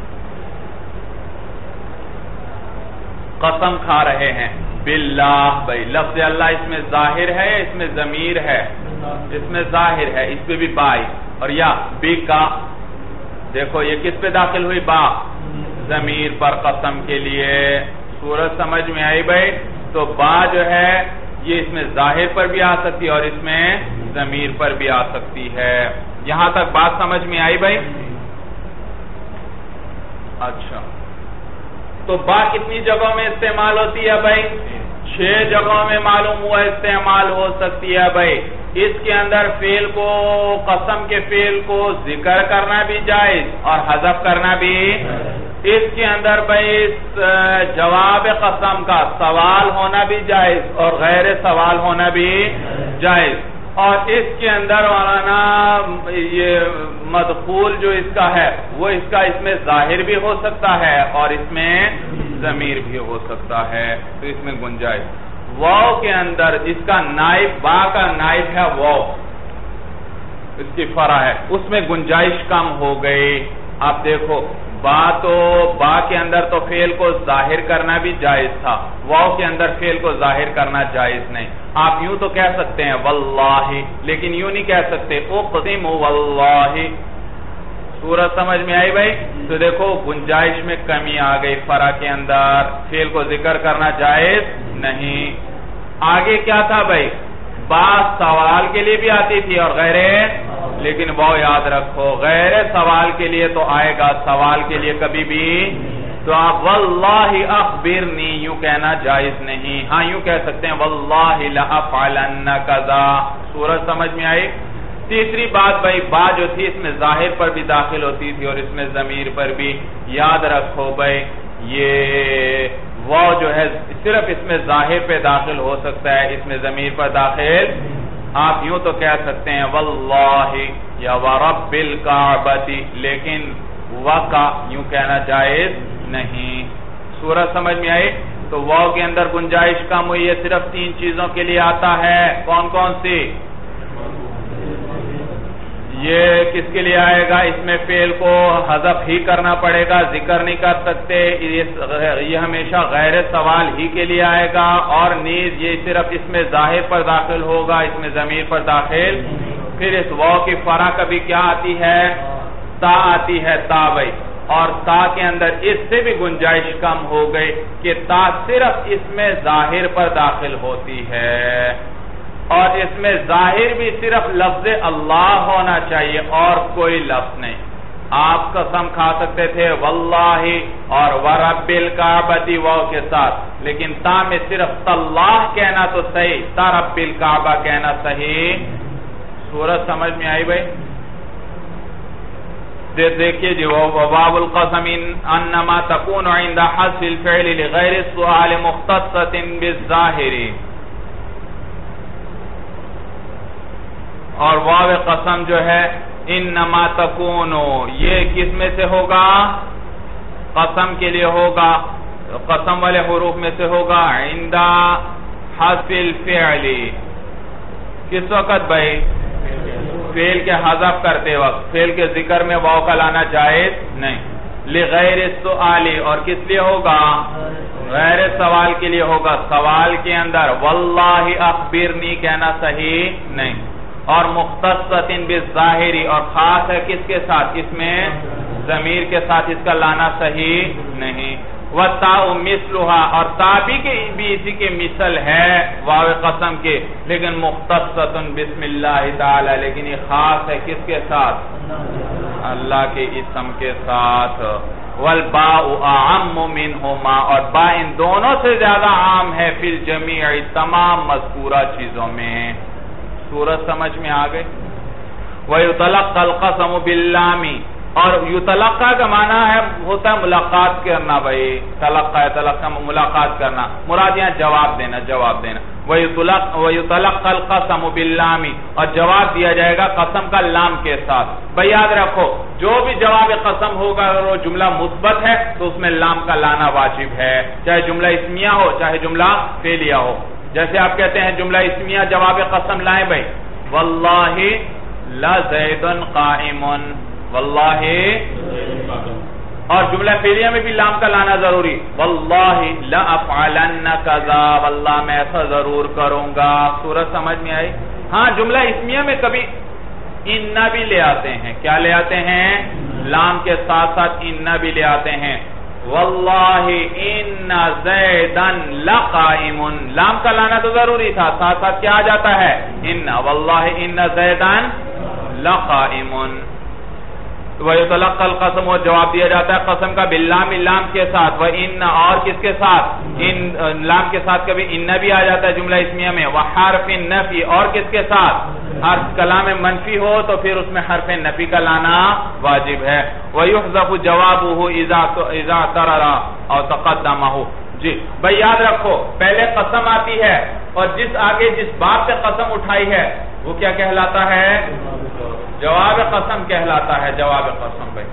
قسم کھا رہے ہیں باللہ، بھائی لفظ اللہ اس میں ظاہر ہے، اس میں ضمیر ہے، اس میں ظاہر ہے، اس پہ بھی با آئی، اور یا بی کا، دیکھو یہ کس پہ داخل ہوئی؟ با، ضمیر پر قسم کے لیے۔ صورت سمجھ میں آئی بھائی؟ تو با جو ہے یہ اس میں ظاہر پر بھی آ سکتی ہے اور اس میں ضمیر پر بھی آ سکتی ہے۔ یہاں تک بات سمجھ میں آئی بھائی؟ اچھا، تو با کتنی جگہوں میں استعمال ہوتی ہے بھائی؟ چھ جگہوں میں معلوم ہوا استعمال ہو سکتی ہے بھائی۔ اس کے اندر فعل کو، قسم کے فعل کو ذکر کرنا بھی جائز اور حذف کرنا بھی، اس کے اندر بھائی جواب قسم کا سوال ہونا بھی جائز اور غیر سوال ہونا بھی جائز، اور اس کے اندر مولانا یہ مدخول جو اس کا ہے وہ اس کا اس میں ظاہر بھی ہو سکتا ہے اور اس میں ضمیر بھی ہو سکتا ہے، تو اس میں گنجائش۔ واو کے اندر اس کا نائب، با کا نائب ہے واو، اس کی فرع ہے، اس میں گنجائش کم ہو گئی۔ آپ دیکھو با تو با کے اندر تو فعل کو ظاہر کرنا بھی جائز تھا، واو کے اندر فعل کو ظاہر کرنا جائز نہیں۔ آپ یوں تو کہہ سکتے ہیں واللہ، لیکن یوں نہیں کہہ سکتے اقسم واللہ۔ صورت سمجھ میں آئی بھائی؟ تو دیکھو گنجائش میں کمی آ گئی، فرع کے اندر فعل کو ذکر کرنا جائز نہیں۔ آگے کیا تھا بھائی؟ با سوال کے لیے بھی آتی تھی اور غیر، لیکن وہ یاد رکھو غیر سوال کے لیے تو آئے گا، سوال کے لیے کبھی بھی، تو آپ واللہ اخبرنی یوں کہنا جائز نہیں، ہاں یوں کہہ سکتے ہیں واللہ لأفعلن کذا۔ صورت سمجھ میں آئی؟ تیسری بات بھائی، با جو تھی اس میں ظاہر پر بھی داخل ہوتی تھی اور اس میں ضمیر پر بھی، یاد رکھو بھائی یہ واو جو ہے صرف اس میں ظاہر پہ داخل ہو سکتا ہے، اس میں ضمیر پر داخل، آپ یوں تو کہہ سکتے ہیں واللہ یا ورب الکعبۃ، لیکن وقع یوں کہنا جائز نہیں۔ صورت سمجھ میں آئی؟ تو واو کے اندر گنجائش کم ہوئی ہے، صرف تین چیزوں کے لیے آتا ہے، کون کون سی؟ یہ کس کے لیے آئے گا؟ اس میں فعل کو حذف ہی کرنا پڑے گا، ذکر نہیں کر سکتے، یہ ہمیشہ غیر سوال ہی کے لیے آئے گا، اور نیز یہ صرف اس میں ظاہر پر داخل ہوگا، اس میں ضمیر پر داخل۔ پھر اس واو کی فرع کبھی کیا آتی ہے؟ تا آتی ہے، تا بھائی، اور تا کے اندر اس سے بھی گنجائش کم ہو گئی کہ تا صرف اس میں ظاہر پر داخل ہوتی ہے، اور اس میں ظاہر بھی صرف لفظ اللہ ہونا چاہیے اور کوئی لفظ نہیں. آپ قسم کھا سکتے تھے واللہ اور ورب الکعبۃ واو کے ساتھ، لیکن تا میں صرف تاللہ کہنا تو صحیح، تا رب الکعبہ کہنا صحیح. سورت سمجھ میں آئی بھائی؟ دیکھیے جی واو القسم انما تکون عند حذف الفعل لغیر السؤال مختصۃ بالظاہر. اور واو قسم جو ہے انما تکونو یہ کس میں سے ہوگا؟ قسم کے لیے ہوگا، قسم والے حروف میں سے ہوگا عند حذف الفعل. کس وقت بھائی؟ فعل کے حذف کرتے وقت. فعل کے ذکر میں واو کا لانا جائز نہیں. لغیر السؤال اور کس لیے ہوگا؟ غیر سوال کے لیے ہوگا. سوال کے اندر واللہ اخبرنی کہنا صحیح نہیں. اور مختصۃ بالظاہری اور خاص ہے کس کے ساتھ؟ اس میں ضمیر کے ساتھ اس کا لانا صحیح نہیں. وَالتَّاءُ مِثْلُهَا اور تا بھی اسی کے مثل ہے واو قسم کے، لیکن مختصۃ بسم اللہ تعالی، لیکن یہ خاص ہے کس کے ساتھ؟ اللہ کے اسم کے ساتھ. وَالْبَاءُ أَعَمُّ مِنْهُمَا اور با ان دونوں سے زیادہ عام ہے فی الجمیع تمام مذکورہ چیزوں میں. سورت سمجھ میں آ گئی؟ وَيُتَلَقَّ الْقَسَمُ بِاللَّامِ اور یتلقا کا معنی ہے ہوتا ہے ملاقات کرنا. بھائی تلقا ہے، تلقا ملاقات کرنا، مراد یہاں جواب دینا، جواب دینا. وَيُتَلَقَّ الْقَسَمُ بِاللَّامِ اور جواب دیا جائے گا قسم کا لام کے ساتھ. بھائی یاد رکھو جو بھی جواب قسم ہوگا اگر وہ جملہ مثبت ہے تو اس میں لام کا لانا واجب ہے، چاہے جملہ اسمیہ ہو چاہے جملہ فعلیہ ہو. جیسے آپ کہتے ہیں جملہ اسمیہ جواب قسم لائیں بھائی واللہ لا زید قائم، واللہ. اور جملہ فعلیہ میں بھی لام کا لانا ضروری، واللہ لا افعلن کذا، واللہ میں ایسا ضرور کروں گا. سورت سمجھ میں آئی؟ ہاں جملہ اسمیہ میں کبھی انہ بھی لے آتے ہیں. کیا لے آتے ہیں؟ لام کے ساتھ ساتھ انہ بھی لے آتے ہیں. واللہ ان زیدن لقائم، لام کا لانا تو ضروری تھا، ساتھ ساتھ کیا آ جاتا ہے؟ ان. واللہ ان زیدن لقائم. وَيُتَلَقَّ الْقَسَمُ اور جواب دیا جاتا ہے قسم کا باللام، لام کے ساتھ. وَإِنَّ اور کس کے ساتھ؟ ان لام کے ساتھ کبھی ان بھی آ جاتا ہے جملہ اسمیہ میں. وَحَرْفِ النَّفِي اور کس کے ساتھ؟ حرف کلام منفی ہو تو پھر اس میں حرف نفی کا لانا واجب ہے. وَيُحْذَفُ جَوَابُهُ إِذَا اعْتَرَرَ أَوْ تَقَدَّمَهُ. جی بھائی یاد رکھو پہلے قسم آتی ہے اور جس آگے جس بات پہ قسم اٹھائی ہے وہ کیا کہلاتا ہے؟ جواب قسم کہلاتا ہے. جواب قسم بھائی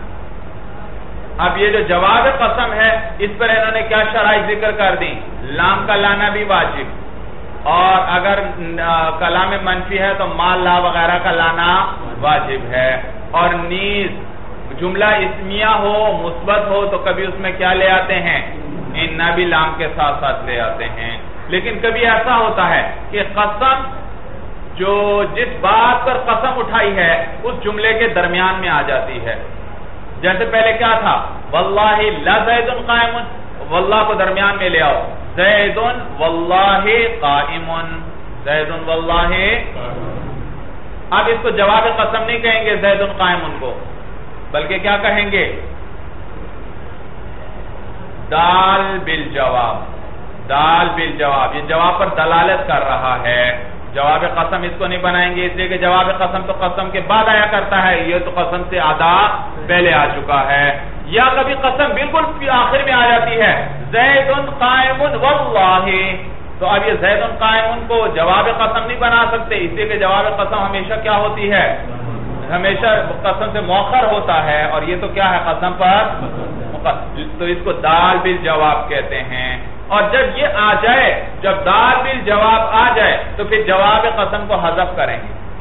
اب یہ جو جواب قسم ہے اس پر انہوں نے کیا شرائط ذکر کر دی؟ لام کا لانا بھی واجب، اور اگر کلام منفی ہے تو مال لا وغیرہ کا لانا واجب ہے. اور نیز جملہ اسمیہ ہو مثبت ہو تو کبھی اس میں کیا لے آتے ہیں؟ ان بھی لام کے ساتھ ساتھ لے آتے ہیں. لیکن کبھی ایسا ہوتا ہے کہ قسم جو جس بات پر قسم اٹھائی ہے اس جملے کے درمیان میں آ جاتی ہے. جیسے پہلے کیا تھا؟ واللہ لا زید قائم، واللہ کو درمیان میں لے آؤ. زید واللہ قائم، زید واللہ. اب اس کو جواب قسم نہیں کہیں گے زید قائم کو، بلکہ کیا کہیں گے؟ دال بالجواب. دال بالجواب یہ جواب پر دلالت کر رہا ہے. جواب قسم اس کو نہیں بنائیں گے اس لیے کہ جواب قسم تو قسم کے بعد آیا کرتا ہے، یہ تو قسم سے آدھا پہلے آ چکا ہے. یا کبھی قسم بالکل آخر میں آ جاتی ہے زید قائم واللہ، تو اب یہ زید قائم کو جواب قسم نہیں بنا سکتے اس لیے کہ جواب قسم ہمیشہ کیا ہوتی ہے؟ ہمیشہ قسم سے مؤخر ہوتا ہے، اور یہ تو کیا ہے؟ قسم پر. تو اس کو دال بالجواب کہتے ہیں. اور جب یہ آ جائے، جب دال بالجواب آ جائے تو پھر جواب قسم کو حذف کریں گے.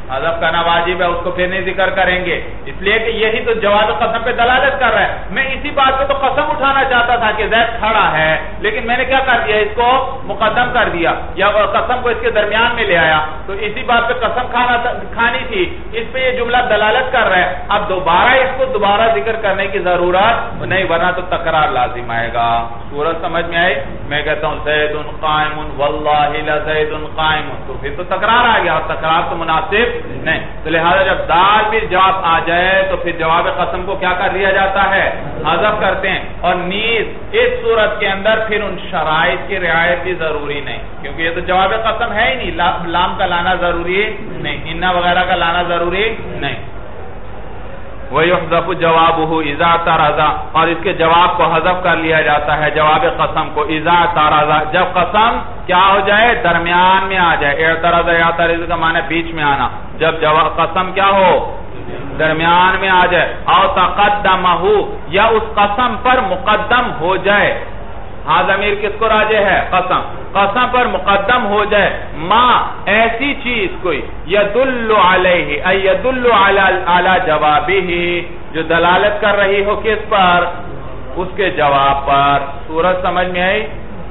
حذف کرنا واجب ہے، اس کو پھر نہیں ذکر کریں گے، اس لیے کہ یہی تو جواز قسم پہ دلالت کر رہا ہے۔ میں اسی بات پہ تو قسم اٹھانا چاہتا تھا کہ زید کھڑا ہے، لیکن میں نے کیا کر دیا، اس کو مقدم کر دیا یا قسم کو اس کے درمیان میں لے آیا، تو اسی بات پہ قسم کھانا کھانی تھی، اس پہ یہ جملہ دلالت کر رہا ہے۔ اب دوبارہ اس کو دوبارہ ذکر کرنے کی ضرورت نہیں، ورنہ تو تکرار لازم آئے گا۔ سورت سمجھ میں آئی؟ میں کہتا ہوں زید قائم واللہ لزید قائم، تو پھر تو تکرار آ گیا، اور تکرار تو مناسب نہیں، تو لہذا جب دال بھی جواب آ جائے تو پھر جواب قسم کو کیا کر لیا جاتا ہے، حذف کرتے ہیں۔ اور نیز اس صورت کے اندر پھر ان شرائط کی رعایت بھی ضروری نہیں، کیونکہ یہ تو جواب قسم ہے ہی نہیں، لام کا لانا ضروری نہیں، انا وغیرہ کا لانا ضروری نہیں۔ وَيُحْذَفُ جَوَابُهُ إِذَا اعْتَرَضَ، اور اس کے جواب کو حذف کر لیا جاتا ہے جواب قسم کو، اذا اعترض، جب قسم کیا ہو جائے، درمیان میں آ جائے۔ اعترض اعترض کا معنی بیچ میں آنا، جب جواب قسم کیا ہو، درمیان میں آ جائے، او تقدمہ، یا اس قسم پر مقدم ہو جائے۔ ہاں ضمیر کس کو راجع ہے، قسم، قسم پر مقدم ہو جائے، ما ایسی چیز کوئی، یدل علیہ ای یدل علی جوابہ، جو دلالت کر رہی ہو کس پر، اس کے جواب پر۔ سورت سمجھ میں آئی؟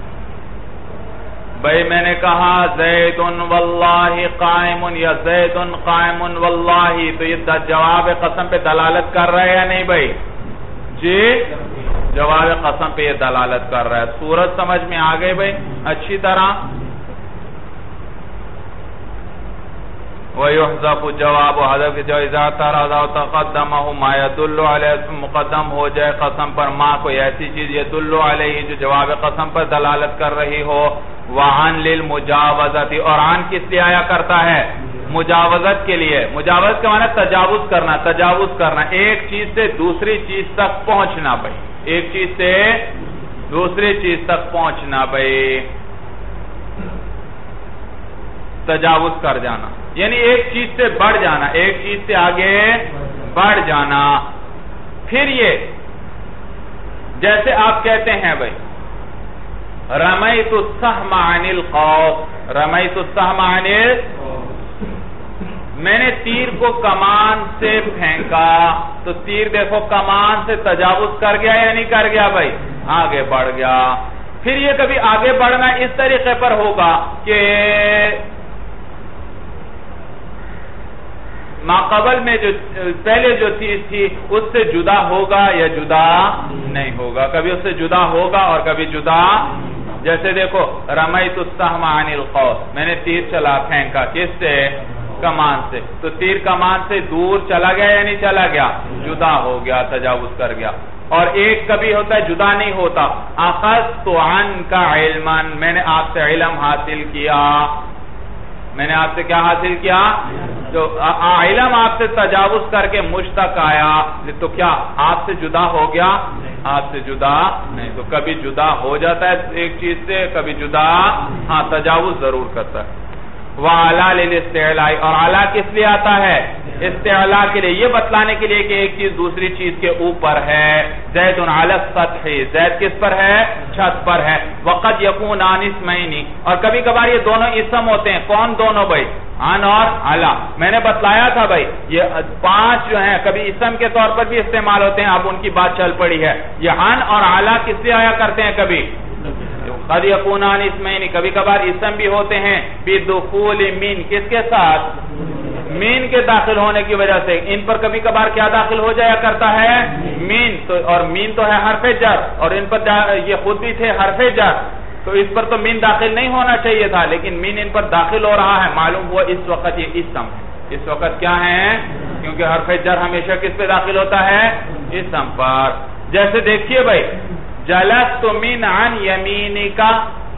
بھئی میں نے کہا زید واللہ قائم یا زید قائم واللہ، تو یہ جواب قسم پہ دلالت کر رہا ہے یا نہیں بھئی؟ جی جواب قسم پہ یہ دلالت کر رہا ہے۔ سورت سمجھ میں آ گئی بھئی اچھی طرح؟ وَيُحْذَفُ جَوَابُ حذف جو اذا اعترض او تقدمہ ما يدل علیہ، مقدم ہو جائے قسم پر ما کوئی ایسی چیز يدل علیہ جو جواب قسم پر دلالت کر رہی ہو۔ وَعَنْ لِلْمُجَاوَزَةِ، اور عن کس لیے آیا کرتا ہے، مجاوزت کے لیے۔ مجاوز کا معنی تجاوز کرنا، تجاوز کرنا، ایک چیز سے دوسری چیز تک پہنچنا بھئی، ایک چیز سے دوسری چیز تک پہنچنا بھئی، تجاوز کر جانا، یعنی ایک چیز سے بڑھ جانا، ایک چیز سے آگے بڑھ جانا۔ پھر یہ جیسے آپ کہتے ہیں بھئی رمیت السہم عن القوس، رمیت السہم عن القوس، میں نے تیر کو کمان سے پھینکا، تو تیر دیکھو کمان سے تجاوز کر گیا یا نہیں کر گیا بھئی، آگے بڑھ گیا۔ پھر یہ کبھی آگے بڑھنا اس طریقے پر ہوگا کہ ماقبل میں جو پہلے جو چیز تھی اس سے جدا ہوگا یا جدا نہیں ہوگا، کبھی اس سے جدا ہوگا اور کبھی جدا۔ جیسے دیکھو رمیت السہم عن القوس، میں نے تیر چلا پھینکا، کس سے، کمان سے، تو تیر کمان سے دور چلا گیا یا نہیں چلا گیا، جدا ہو گیا، تجاوز کر گیا۔ اور ایک کبھی ہوتا ہے جدا نہیں ہوتا، اخذت عنک علما، میں نے آپ سے علم حاصل کیا، میں نے آپ سے کیا حاصل کیا، تو علم آپ سے تجاوز کر کے مجھ تک آیا، تو کیا آپ سے جدا ہو گیا، آپ سے جدا نہیں، تو کبھی جدا ہو جاتا ہے ایک چیز سے، کبھی جدا ہاں تجاوز ضرور کرتا ہے۔ وَعَلَى لِلْإِسْتِعْلَاءِ، اور علا کس لیے آتا ہے، استعلاء کے لیے، یہ بتلانے کے لیے کہ ایک چیز دوسری چیز کے اوپر ہے۔ زید علی السطح، زید کس پر ہے، چھت پر ہے۔ وقد یکونان اسمین، اور کبھی کبھار یہ دونوں اسم ہوتے ہیں، کون دونوں بھائی، عن اور علا۔ میں نے بتلایا تھا بھائی یہ پانچ جو ہیں کبھی اسم کے طور پر بھی استعمال ہوتے ہیں، اب ان کی بات چل پڑی ہے۔ یہ عن اور علا کس سے آیا کرتے ہیں، کبھی قد یکونان اسمین، کبھی کبھار اسم بھی ہوتے ہیں، بدخول من، کس کے ساتھ، مین کے داخل ہونے کی وجہ سے، ان پر کبھی کبھار کیا داخل ہو جایا کرتا ہے، مین، تو اور مین تو ہے حرف جر، اور ان پر یہ خود بھی تھے حرف جر، تو اس پر تو مین داخل نہیں ہونا چاہیے تھا، لیکن مین ان پر داخل ہو رہا ہے، معلوم ہوا اس وقت یہ اسم ہے، اس وقت کیا ہے، کیونکہ حرف جر ہمیشہ کس پہ داخل ہوتا ہے، اسم پر۔ جیسے دیکھیے بھائی جلست من عن یمینکا،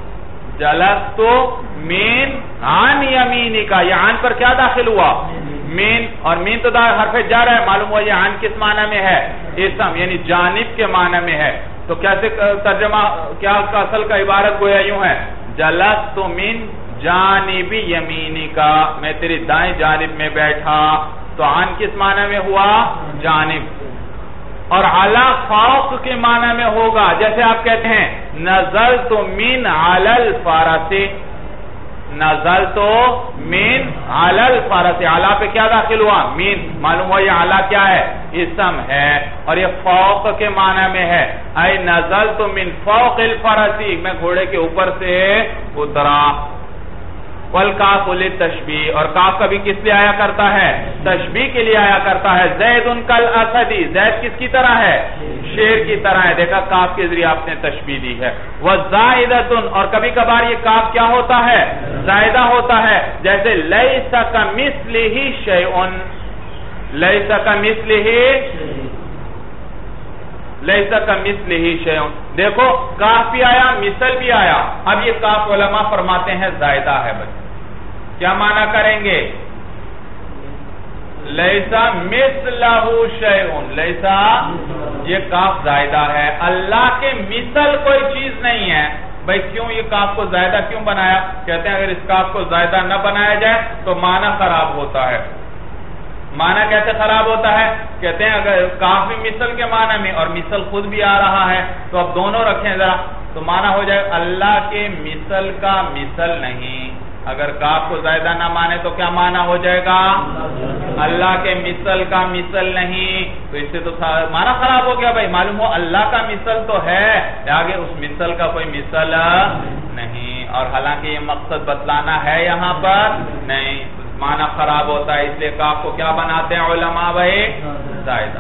جلست من عن یمینکا، یہ عن پر کیا داخل ہوا، مین، اور مین تو حرف جر ہے، معلوم ہوا یہ عن کس معنی میں ہے، اسم، یعنی جانب کے معنی میں ہے۔ تو کیسے ترجمہ، کیا اصل کا عبارت گویا یوں ہے، جلست من جانب یمینکا، میں تیری دائیں جانب میں بیٹھا، تو عن کس معنی میں ہوا، جانب۔ اور علی فوق کے معنی میں ہوگا، جیسے آپ کہتے ہیں نزلت من علی الفرس، نزل تو من علی الفرس، علی پہ کیا داخل ہوا؟ من، معلوم ہوا یہ علی کیا ہے؟ اسم ہے، اور یہ فوق کے معنی میں ہے، اے نزل تو من فوق الفرسی، میں گھوڑے کے اوپر سے اترا۔ والکاف للتشبیہ، اور کاف کبھی کس لیے آیا کرتا ہے؟ تشبیہ کے لیے آیا کرتا ہے۔ زید کالاسدی، زید کس کی طرح ہے؟ شیر کی طرح ہے، دیکھا کاف کے ذریعے آپ نے تشبیہ دی ہے۔ وزائدۃ، اور کبھی کبھار یہ کاف کیا ہوتا ہے؟ زائدہ ہوتا ہے، جیسے لیس کمثلہ شیء، لیس کمثلہ لیس کمثلہ شیء، دیکھو کاف بھی آیا مثل بھی آیا، اب یہ کاف علماء فرماتے ہیں زائدہ ہے بھائی، کیا معنی کریں گے؟ لیسا مثلہ شیء، لیسا یہ کاف زائدہ ہے، اللہ کے مثل کوئی چیز نہیں ہے۔ بھائی کیوں یہ کاف کو زائدہ کیوں بنایا؟ کہتے ہیں اگر اس کاف کو زائدہ نہ بنایا جائے تو معنی خراب ہوتا ہے۔ معنی کیسے خراب ہوتا ہے؟ کہتے ہیں اگر کاف بھی مثل کے معنی میں اور مثل خود بھی آ رہا ہے تو اب دونوں رکھیں ذرا، تو معنی ہو جائے اللہ کے مثل کا مثل نہیں۔ اگر کاف کو زائدہ نہ مانے تو کیا معنی ہو جائے گا؟ اللہ کے مثل کا مثل نہیں، تو اس سے تو معنی خراب ہو گیا بھائی، معلوم ہو اللہ کا مثل تو ہے، آگے اس مثل کا کوئی مثل نہیں، اور حالانکہ یہ مقصد بتلانا ہے یہاں پر نہیں، معنی خراب ہوتا ہے، اس لیے کاف کو کیا بناتے ہیں علماء بھائی؟ زائدہ۔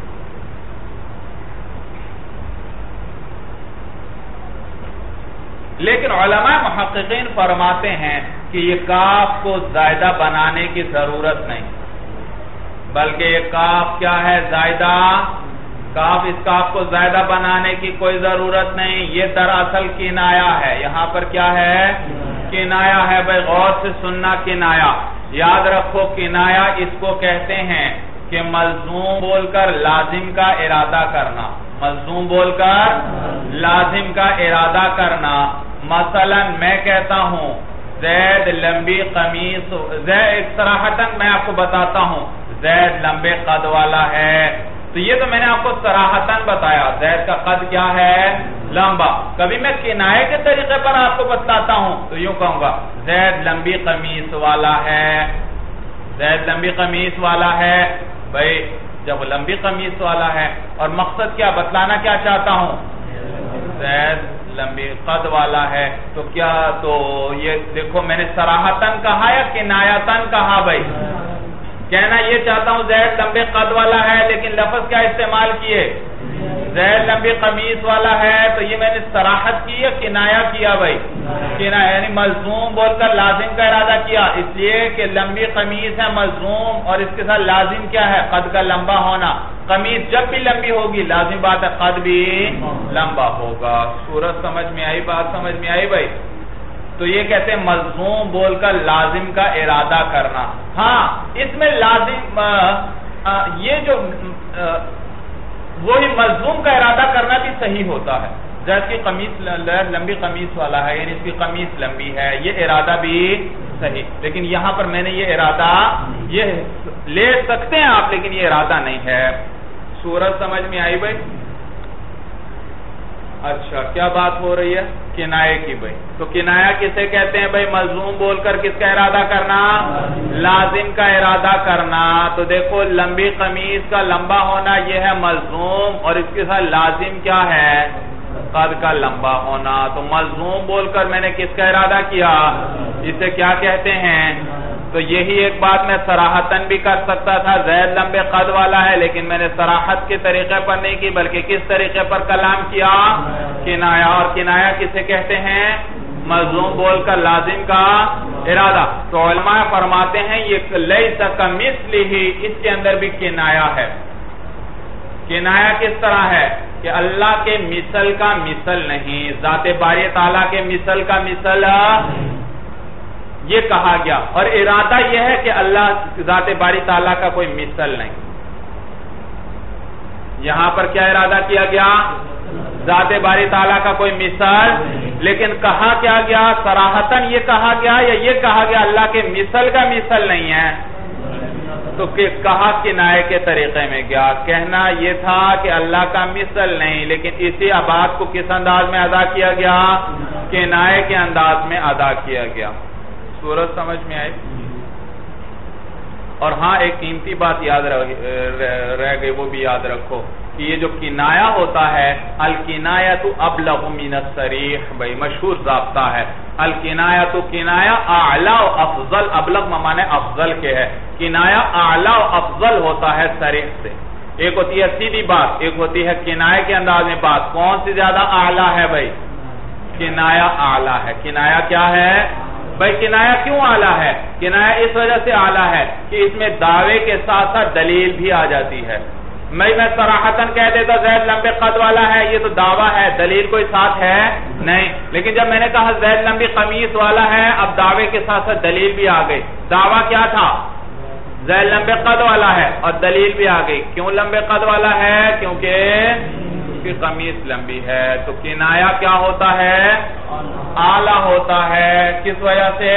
لیکن علماء محققین فرماتے ہیں کہ یہ کاف کو زائدہ بنانے کی ضرورت نہیں، بلکہ یہ کاف کیا ہے؟ زائدہ، کاف اس کاف کو زائدہ بنانے کی کوئی ضرورت نہیں، یہ دراصل کنایا ہے۔ یہاں پر کیا ہے؟ کنایا ہے بھائی، غور سے سننا، کنایا یاد رکھو، کنایا اس کو کہتے ہیں کہ ملزوم بول کر لازم کا ارادہ کرنا، ملزوم بول کر لازم کا ارادہ کرنا۔ مثلا میں کہتا ہوں زید لمبی قمیص، زید صراحتاً میں آپ کو بتاتا ہوں زید لمبے قد والا ہے، تو یہ تو میں نے آپ کو صراحتاً بتایا زید کا قد کیا ہے؟ لمبا۔ کبھی میں کنائے کے طریقے پر آپ کو بتاتا ہوں تو یوں کہوں گا زید لمبی قمیص والا ہے، زید لمبی قمیص والا ہے۔ بھائی جب لمبی قمیص والا ہے اور مقصد کیا بتلانا کیا چاہتا ہوں؟ زید لمبی قد والا ہے، تو کیا تو یہ دیکھو میں نے صراحتاً کہا یا کنایتاً کہا؟ بھائی کہنا یہ چاہتا ہوں زید لمبے قد والا ہے، لیکن لفظ کیا استعمال کیے؟ زید لمبی قمیص والا ہے، تو یہ میں نے صراحت کی یا کنایا کیا؟ بھائی کنایا، یعنی ملزوم بول کر لازم کا ارادہ کیا، اس لیے کہ لمبی قمیص ہے ملزوم، اور اس کے ساتھ لازم کیا ہے؟ قد کا لمبا ہونا۔ قمیص جب بھی لمبی ہوگی لازم بات ہے قد بھی لمبا ہوگا۔ صورت سمجھ میں آئی؟ بات سمجھ میں آئی بھائی؟ تو یہ کہتے ہیں ملزوم بول کر لازم کا ارادہ کرنا۔ ہاں اس میں لازم یہ جو وہی ملزوم کا ارادہ کرنا بھی صحیح ہوتا ہے، جیسے کہ قمیص لمبی قمیص والا ہے، یعنی اس کی قمیص لمبی ہے، یہ ارادہ بھی صحیح، لیکن یہاں پر میں نے یہ ارادہ یہ لے سکتے ہیں آپ، لیکن یہ ارادہ نہیں ہے۔ صورت سمجھ میں آئی بھائی؟ اچھا کیا بات ہو رہی ہے؟ کنائے کی بھائی، تو کنایا کسے کہتے ہیں بھائی؟ ملزوم بول کر کس کا ارادہ کرنا؟ لازم کا ارادہ کرنا۔ تو دیکھو لمبی قمیص کا لمبا ہونا یہ ہے ملزوم، اور اس کے ساتھ لازم کیا ہے؟ قد کا لمبا ہونا۔ تو ملزوم بول کر میں نے کس کا ارادہ کیا؟ اسے کیا کہتے ہیں؟ تو یہی ایک بات میں صراحتاً بھی کر سکتا تھا زید لمبے قد والا ہے، لیکن میں نے صراحت کے طریقے پر نہیں کی، بلکہ کس طریقے پر کلام کیا؟ کنایا۔ اور کنایا کسے کہتے ہیں؟ ملزوم بول کر لازم کا ارادہ۔ تو علماء فرماتے ہیں یہ لیس کمثلہ، اس کے اندر بھی کنایا ہے۔ کنایا کس طرح ہے کہ اللہ کے مثل کا مثل نہیں، ذات باری تعالیٰ کے مثل کا مثل یہ کہا گیا، اور ارادہ یہ ہے کہ اللہ ذات باری تعالیٰ کا کوئی مثل نہیں۔ یہاں پر کیا ارادہ کیا گیا؟ ذات باری تعالیٰ کا کوئی مثل، لیکن کہا کیا گیا؟ صراحتاً یہ کہا گیا یا یہ کہا گیا اللہ کے مثل کا مثل نہیں ہے؟ تو کہا کنائے کے طریقے میں گیا، کہنا یہ تھا کہ اللہ کا مثل نہیں، لیکن اسی بات کو کس انداز میں ادا کیا گیا؟ کنائے کے انداز میں ادا کیا گیا۔ صورت سمجھ میں آئی؟ اور ہاں ایک قیمتی بات یاد رہ گئی، وہ بھی یاد رکھو کہ یہ جو کنایہ ہوتا ہے، الکنایۃ ابلغ من الصریح، بھائی مشہور ضابطہ ہے، الکنایۃ کنایہ اعلی و افضل، ابلغ معنی افضل کے ہے، کنایہ اعلی و افضل ہوتا ہے صریح سے۔ ایک ہوتی ہے سیدھی بات، ایک ہوتی ہے کنایہ کے انداز میں بات، کون سی زیادہ اعلی ہے بھائی؟ کنایہ اعلی ہے۔ کنایہ کیا ہے بھائی؟ کنایہ کیوں اعلیٰ ہے؟ کنایہ اس وجہ سے اعلیٰ ہے کہ اس میں دعوے کے ساتھ ساتھ دلیل بھی آ جاتی ہے۔ میں میں صراحتاً کہہ دیتا زید لمبے قد والا ہے، یہ تو دعویٰ ہے، دلیل کوئی ساتھ ہے نہیں، لیکن جب میں نے کہا زید لمبی قمیص والا ہے، اب دعوے کے ساتھ ساتھ دلیل بھی آ گئی۔ دعویٰ کیا تھا؟ زید لمبے قد والا ہے، اور دلیل بھی آ گئی۔ کیوں لمبے قد والا ہے؟ کیونکہ کی قمیص لمبی ہے۔ تو کنایہ کیا ہوتا ہے؟ اعلیٰ ہوتا ہے۔ کس وجہ سے؟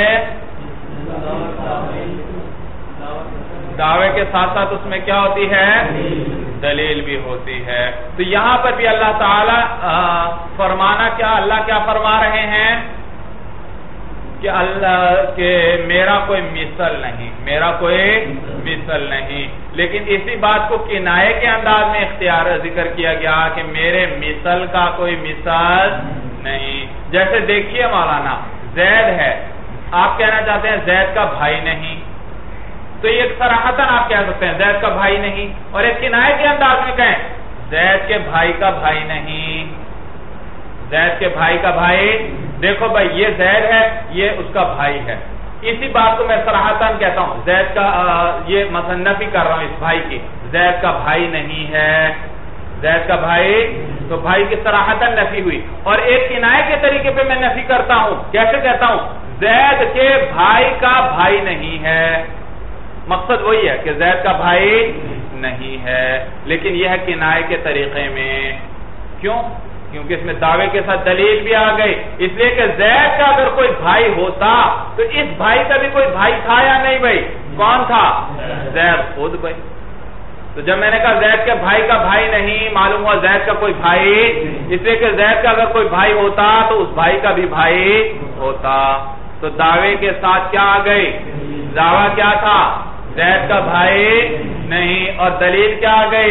دعوے کے ساتھ ساتھ اس میں کیا ہوتی ہے؟ دلیل بھی ہوتی ہے۔ تو یہاں پر بھی اللہ تعالی فرمانا کیا، اللہ کیا فرما رہے ہیں کہ اللہ کہ میرا کوئی مثل نہیں، میرا کوئی مثل نہیں، لیکن اسی بات کو کنایے کے انداز میں اختیار ذکر کیا گیا کہ میرے مثل کا کوئی مثل نہیں۔ جیسے دیکھیے مولانا، زید ہے، آپ کہنا چاہتے ہیں زید کا بھائی نہیں، تو یہ صراحتاً آپ کہہ سکتے ہیں زید کا بھائی نہیں، اور ایک کنایے کے انداز میں کہیں زید کے بھائی کا بھائی نہیں، زید کے بھائی کا بھائی، دیکھو بھائی یہ زید ہے، یہ اس کا بھائی ہے، اسی بات کو میں صراحتاً کہتا ہوں، زید کا یہ مثلا نفی کر رہا ہوں اس بھائی کی، زید کا بھائی نہیں ہے، زید کا بھائی، تو بھائی کی صراحتاً نفی ہوئی۔ اور ایک کنایے کے طریقے پہ میں نفی کرتا ہوں، کیسے کہتا ہوں؟ زید کے بھائی کا بھائی نہیں ہے، مقصد وہی ہے کہ زید کا بھائی نہیں ہے، لیکن یہ ہے کنایے کے طریقے میں۔ کیوں؟ کیونکہ اس میں دعوے کے ساتھ دلیل بھی آ گئی، اس لیے کہ زید کا اگر کوئی بھائی ہوتا تو اس بھائی کا بھی کوئی بھائی تھا یا نہیں بھائی؟ کون تھا؟ زید خود بھائی۔ تو جب میں نے کہا زید کے بھائی کا بھائی نہیں، معلوم ہوا زید کا کوئی بھائی، اس لیے کہ زید کا اگر کوئی بھائی ہوتا تو اس بھائی کا بھی بھائی ہوتا۔ تو دعوے کے ساتھ کیا آ گئی؟ دعویٰ کیا تھا؟ زید کا بھائی نہیں، اور دلیل کیا آ گئی؟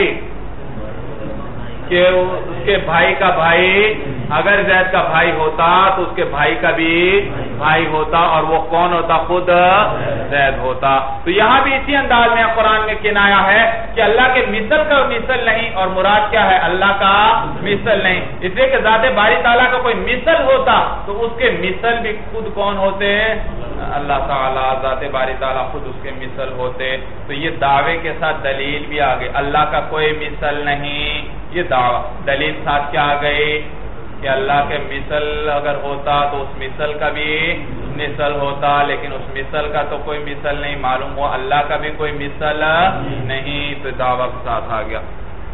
کہ اس کے بھائی کا بھائی، اگر زید کا بھائی ہوتا تو اس کے بھائی کا بھی بھائی ہوتا، اور وہ کون ہوتا؟ خود زید ہوتا۔ تو یہاں بھی اسی انداز میں قرآن میں کنایا ہے کہ اللہ کے مثل کا مثل نہیں، اور مراد کیا ہے؟ اللہ کا مثل نہیں، اس لیے کہ ذات باری تعالیٰ کا کوئی مثل ہوتا تو اس کے مثل بھی خود کون ہوتے؟ اللہ تعالیٰ، ذات باری تعالیٰ خود اس کے مثل ہوتے۔ تو یہ دعوے کے ساتھ دلیل بھی آ گئی، اللہ کا کوئی مثل نہیں، یہ دعویٰ، دلیل ساتھ کیا آ گئی کہ اللہ کے مثل اگر ہوتا تو اس مثل کا بھی مثل ہوتا، لیکن اس مثل کا تو کوئی مثل نہیں، معلوم ہوا اللہ کا بھی کوئی مثل نہیں، تو دعویٰ کے ساتھ آ گیا۔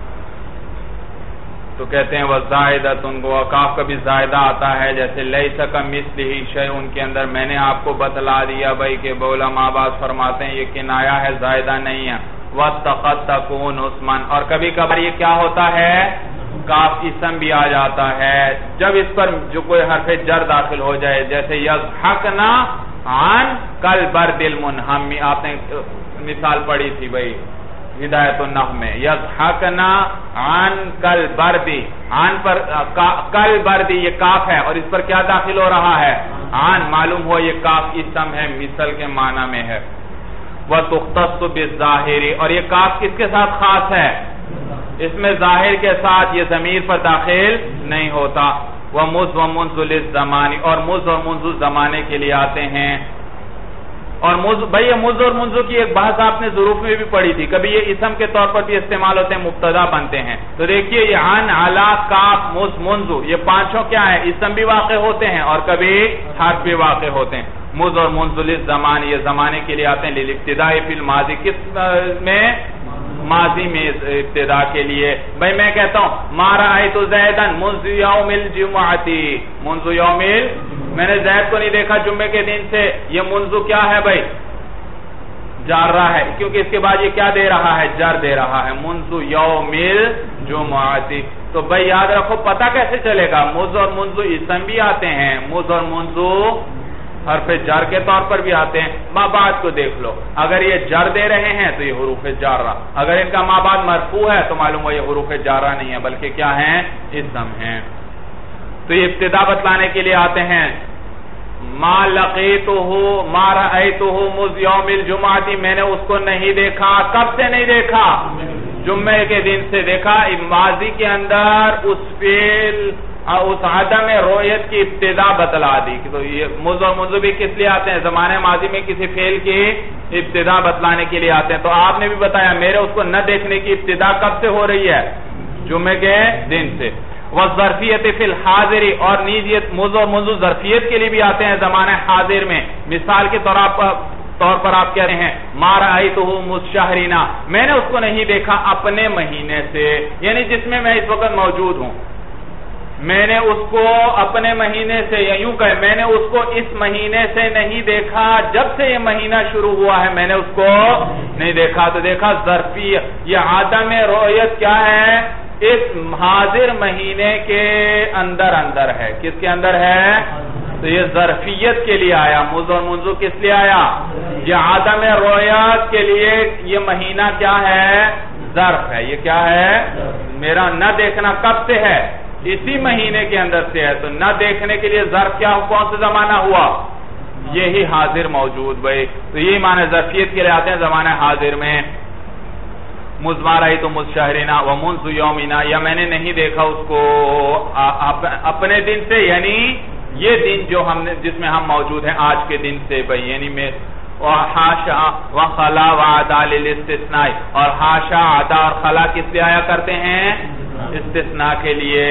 تو کہتے ہیں وَزَائِدَةٌ، وقاف کا بھی زائدہ آتا ہے، جیسے لَيْسَ كَمِثْلِهِ شَيْءٌ ان کے اندر میں نے آپ کو بتلا دیا بھائی کہ علماء باز فرماتے ہیں یہ کنایہ ہے، زائدہ نہیں ہے۔ وَاتَّقَدْ تَكُونُ اسْمًا، اور کبھی کبھار یہ کیا ہوتا ہے؟ کاف اسم بھی آ جاتا ہے جب اس پر جو کوئی حرف جر داخل ہو جائے، جیسے یضحکنا عن کالبرد المنہم، آپ نے مثال پڑھی تھی بھائی ہدایت النحو میں، یضحکنا عن کالبرد، عن پر کالبرد یہ کاف ہے، اور اس پر کیا داخل ہو رہا ہے؟ عن، معلوم ہو یہ کاف اسم ہے، مثل کے معنی میں ہے۔ وَتُخْتَصُّ بِالظَّاهِرِ، اور یہ کاف کس کے ساتھ خاص ہے؟ اس میں ظاہر کے ساتھ یہ ضمیر پر داخل نہیں ہوتا۔ وَمُذْ وَمُنْذُ لِلزَّمَانِ، اور مُذْ اور منذ زمانے کے لیے آتے ہیں۔ اور مُذْ، بھئی یہ مُذْ اور منذ کی ایک بحث آپ نے ظروف میں بھی پڑھی تھی، کبھی یہ اسم کے طور پر بھی استعمال ہوتے ہیں، مبتدا بنتے ہیں۔ تو دیکھیے یہ عن، علی، کاف، مُذْ، منذ، یہ پانچوں کیا ہیں؟ اسم بھی واقع ہوتے ہیں اور کبھی حرف بھی واقع ہوتے ہیں۔ مُذْ اور منذ للزمان یہ زمانے کے لیے آتے ہیں، للابتداء فی الماضی، کس میں؟ ماضی میں ابتدا کے لیے۔ بھئی میں کہتا ہوں ما رأیت زیدن منذ یوم الجمعۃ، منذ یوم، میں نے زید کو نہیں دیکھا جمعے کے دن سے، یہ منذ کیا ہے بھئی؟ جار رہا ہے، کیونکہ اس کے بعد یہ کیا دے رہا ہے؟ جر دے رہا ہے، منذ یوم الجمعۃ۔ تو بھئی یاد رکھو، پتہ کیسے چلے گا؟ مذ اور منذ اسم بھی آتے ہیں، مذ اور منذ حرف جر کے طور پر بھی آتے ہیں. ما بعد کو دیکھ لو, اگر یہ جر دے رہے ہیں تو یہ حروف جارہ, اگر ان کا ما بعد مرفوع ہے تو معلوم ہو یہ حروف جارہ نہیں ہے بلکہ کیا ہیں, اسم ہیں. تو یہ ابتدا بتلانے کے لیے آتے ہیں. ما لقیتہ ما رأیتہ مذ یوم الجمعہ, میں نے اس کو نہیں دیکھا. کب سے نہیں دیکھا؟ جمعے کے دن سے دیکھا. ماضی کے اندر اس فعل اس عدم رؤیت کی ابتدا بتلا دی. تو یہ مذ اور منذ بھی کس لیے آتے ہیں؟ زمانے ماضی میں کسی فعل کی ابتدا بتلانے کے لیے آتے ہیں. تو آپ نے بھی بتایا میرے اس کو نہ دیکھنے کی ابتدا کب سے ہو رہی ہے؟ جمعے کے دن سے. وَالظَّرْفِيَّةِ فِي الْحَاضِرِ, اور نیزیت مذ اور منذ ظرفیت کے لیے بھی آتے ہیں زمانہ حاضر میں. مثال کے طور پر طور پر آپ کہہ رہے ہیں ما رأیتہ مذ شہرنا, میں نے اس کو نہیں دیکھا اپنے مہینے سے, یعنی جس میں میں اس وقت موجود ہوں. میں نے اس کو اپنے مہینے سے, یا یوں کہے میں نے اس کو اس مہینے سے نہیں دیکھا, جب سے یہ مہینہ شروع ہوا ہے میں نے اس کو نہیں دیکھا. تو دیکھا ظرفیہ, یہ عدم رؤیت کیا ہے؟ اس حاضر مہینے کے اندر اندر ہے. کس کے اندر ہے؟ تو یہ ظرفیت کے لیے آیا. مذ اور منذ کس لیے آیا؟ یہ عدم رؤیت کے لیے. یہ مہینہ کیا ہے؟ ظرف ہے. یہ کیا ہے؟ میرا نہ دیکھنا کب سے ہے؟ اسی مہینے کے اندر سے ہے. تو نہ دیکھنے کے لیے ظرف کیا, کون سا زمانہ ہوا؟ یہی حاضر موجود بھائی. تو یہی معنی ظرفیت کے لیے آتے ہیں زمانہ حاضر میں. مذ ما رأیتہ مذ شہرنا ومنذ یومنا, یا میں نے نہیں دیکھا اس کو اپنے دن سے, یعنی یہ دن جو ہم نے جس میں ہم موجود ہیں آج کے دن سے بھائی. یعنی میں حاشا وخلا وعدا للاستثناء, اور حاشا عدا اور خلا کس لیے آیا کرتے ہیں؟ استثناء کے لیے.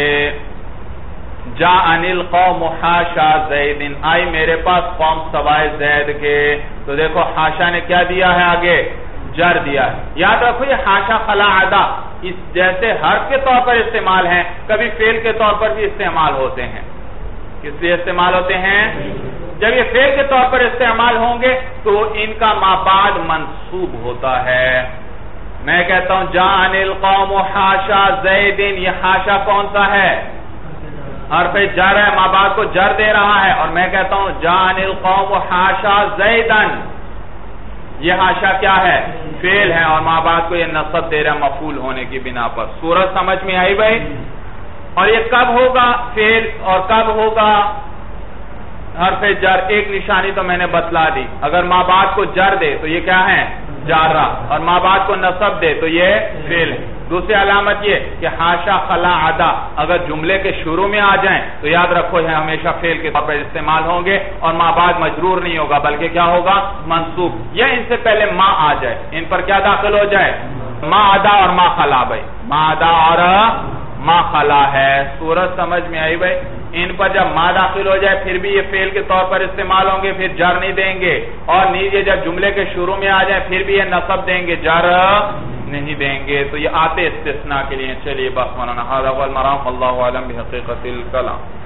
جاءنی القوم حاشا زید, آئی میرے پاس قوم سوائے زید کے. تو دیکھو حاشا نے کیا دیا ہے آگے؟ جر دیا ہے. یاد رکھو یہ حاشا خلا عدا اس جیسے حرف کے طور پر استعمال ہیں, کبھی فعل کے طور پر بھی استعمال ہوتے ہیں. کس لیے استعمال ہوتے ہیں؟ جب یہ فعل کے طور پر استعمال ہوں گے تو ان کا ما بعد منصوب ہوتا ہے. میں کہتا ہوں جاءنی القوم حاشا زید, یہ حاشا کون سا ہے؟ حرف جر ہے, ما بعد کو جر دے رہا ہے. اور میں کہتا ہوں جاءنی القوم حاشا زیدن, یہ حاشا کیا ہے؟ فعل ہے, اور ما بعد کو یہ نصب دے رہا مفعول ہونے کی بنا پر. صورت سمجھ میں آئی بھائی؟ اور یہ کب ہوگا فعل اور کب ہوگا حرف جر؟ ایک نشانی تو میں نے بتلا دی. اگر ما بعد کو جر دے تو یہ کیا ہے؟ جارہ, اور ما بعد کو نصب دے تو یہ فعل ہے. دوسری علامت یہ کہ حاشا خلا عدا اگر جملے کے شروع میں آ جائیں تو یاد رکھو یہ ہمیشہ فعل کے طور پر استعمال ہوں گے, اور ما بعد مجرور نہیں ہوگا بلکہ کیا ہوگا؟ منصوب. یا ان سے پہلے ما آ جائے, ان پر کیا داخل ہو جائے؟ ما عدا اور ما خلا. بھائی ما عدا اور ما خلا ہے. صورت سمجھ میں آئی بھائی؟ ان پر جب ما داخل ہو جائے پھر بھی یہ فعل کے طور پر استعمال ہوں گے, پھر جر نہیں دیں گے. اور نیچے جب جملے کے شروع میں آ جائے پھر بھی یہ نصب دیں گے, جر نہیں دیں گے. تو یہ آتے استثناء کے لیے. چلیے بس مولانا هذا هو المرام, والله اعلم بحقیقت الکلام.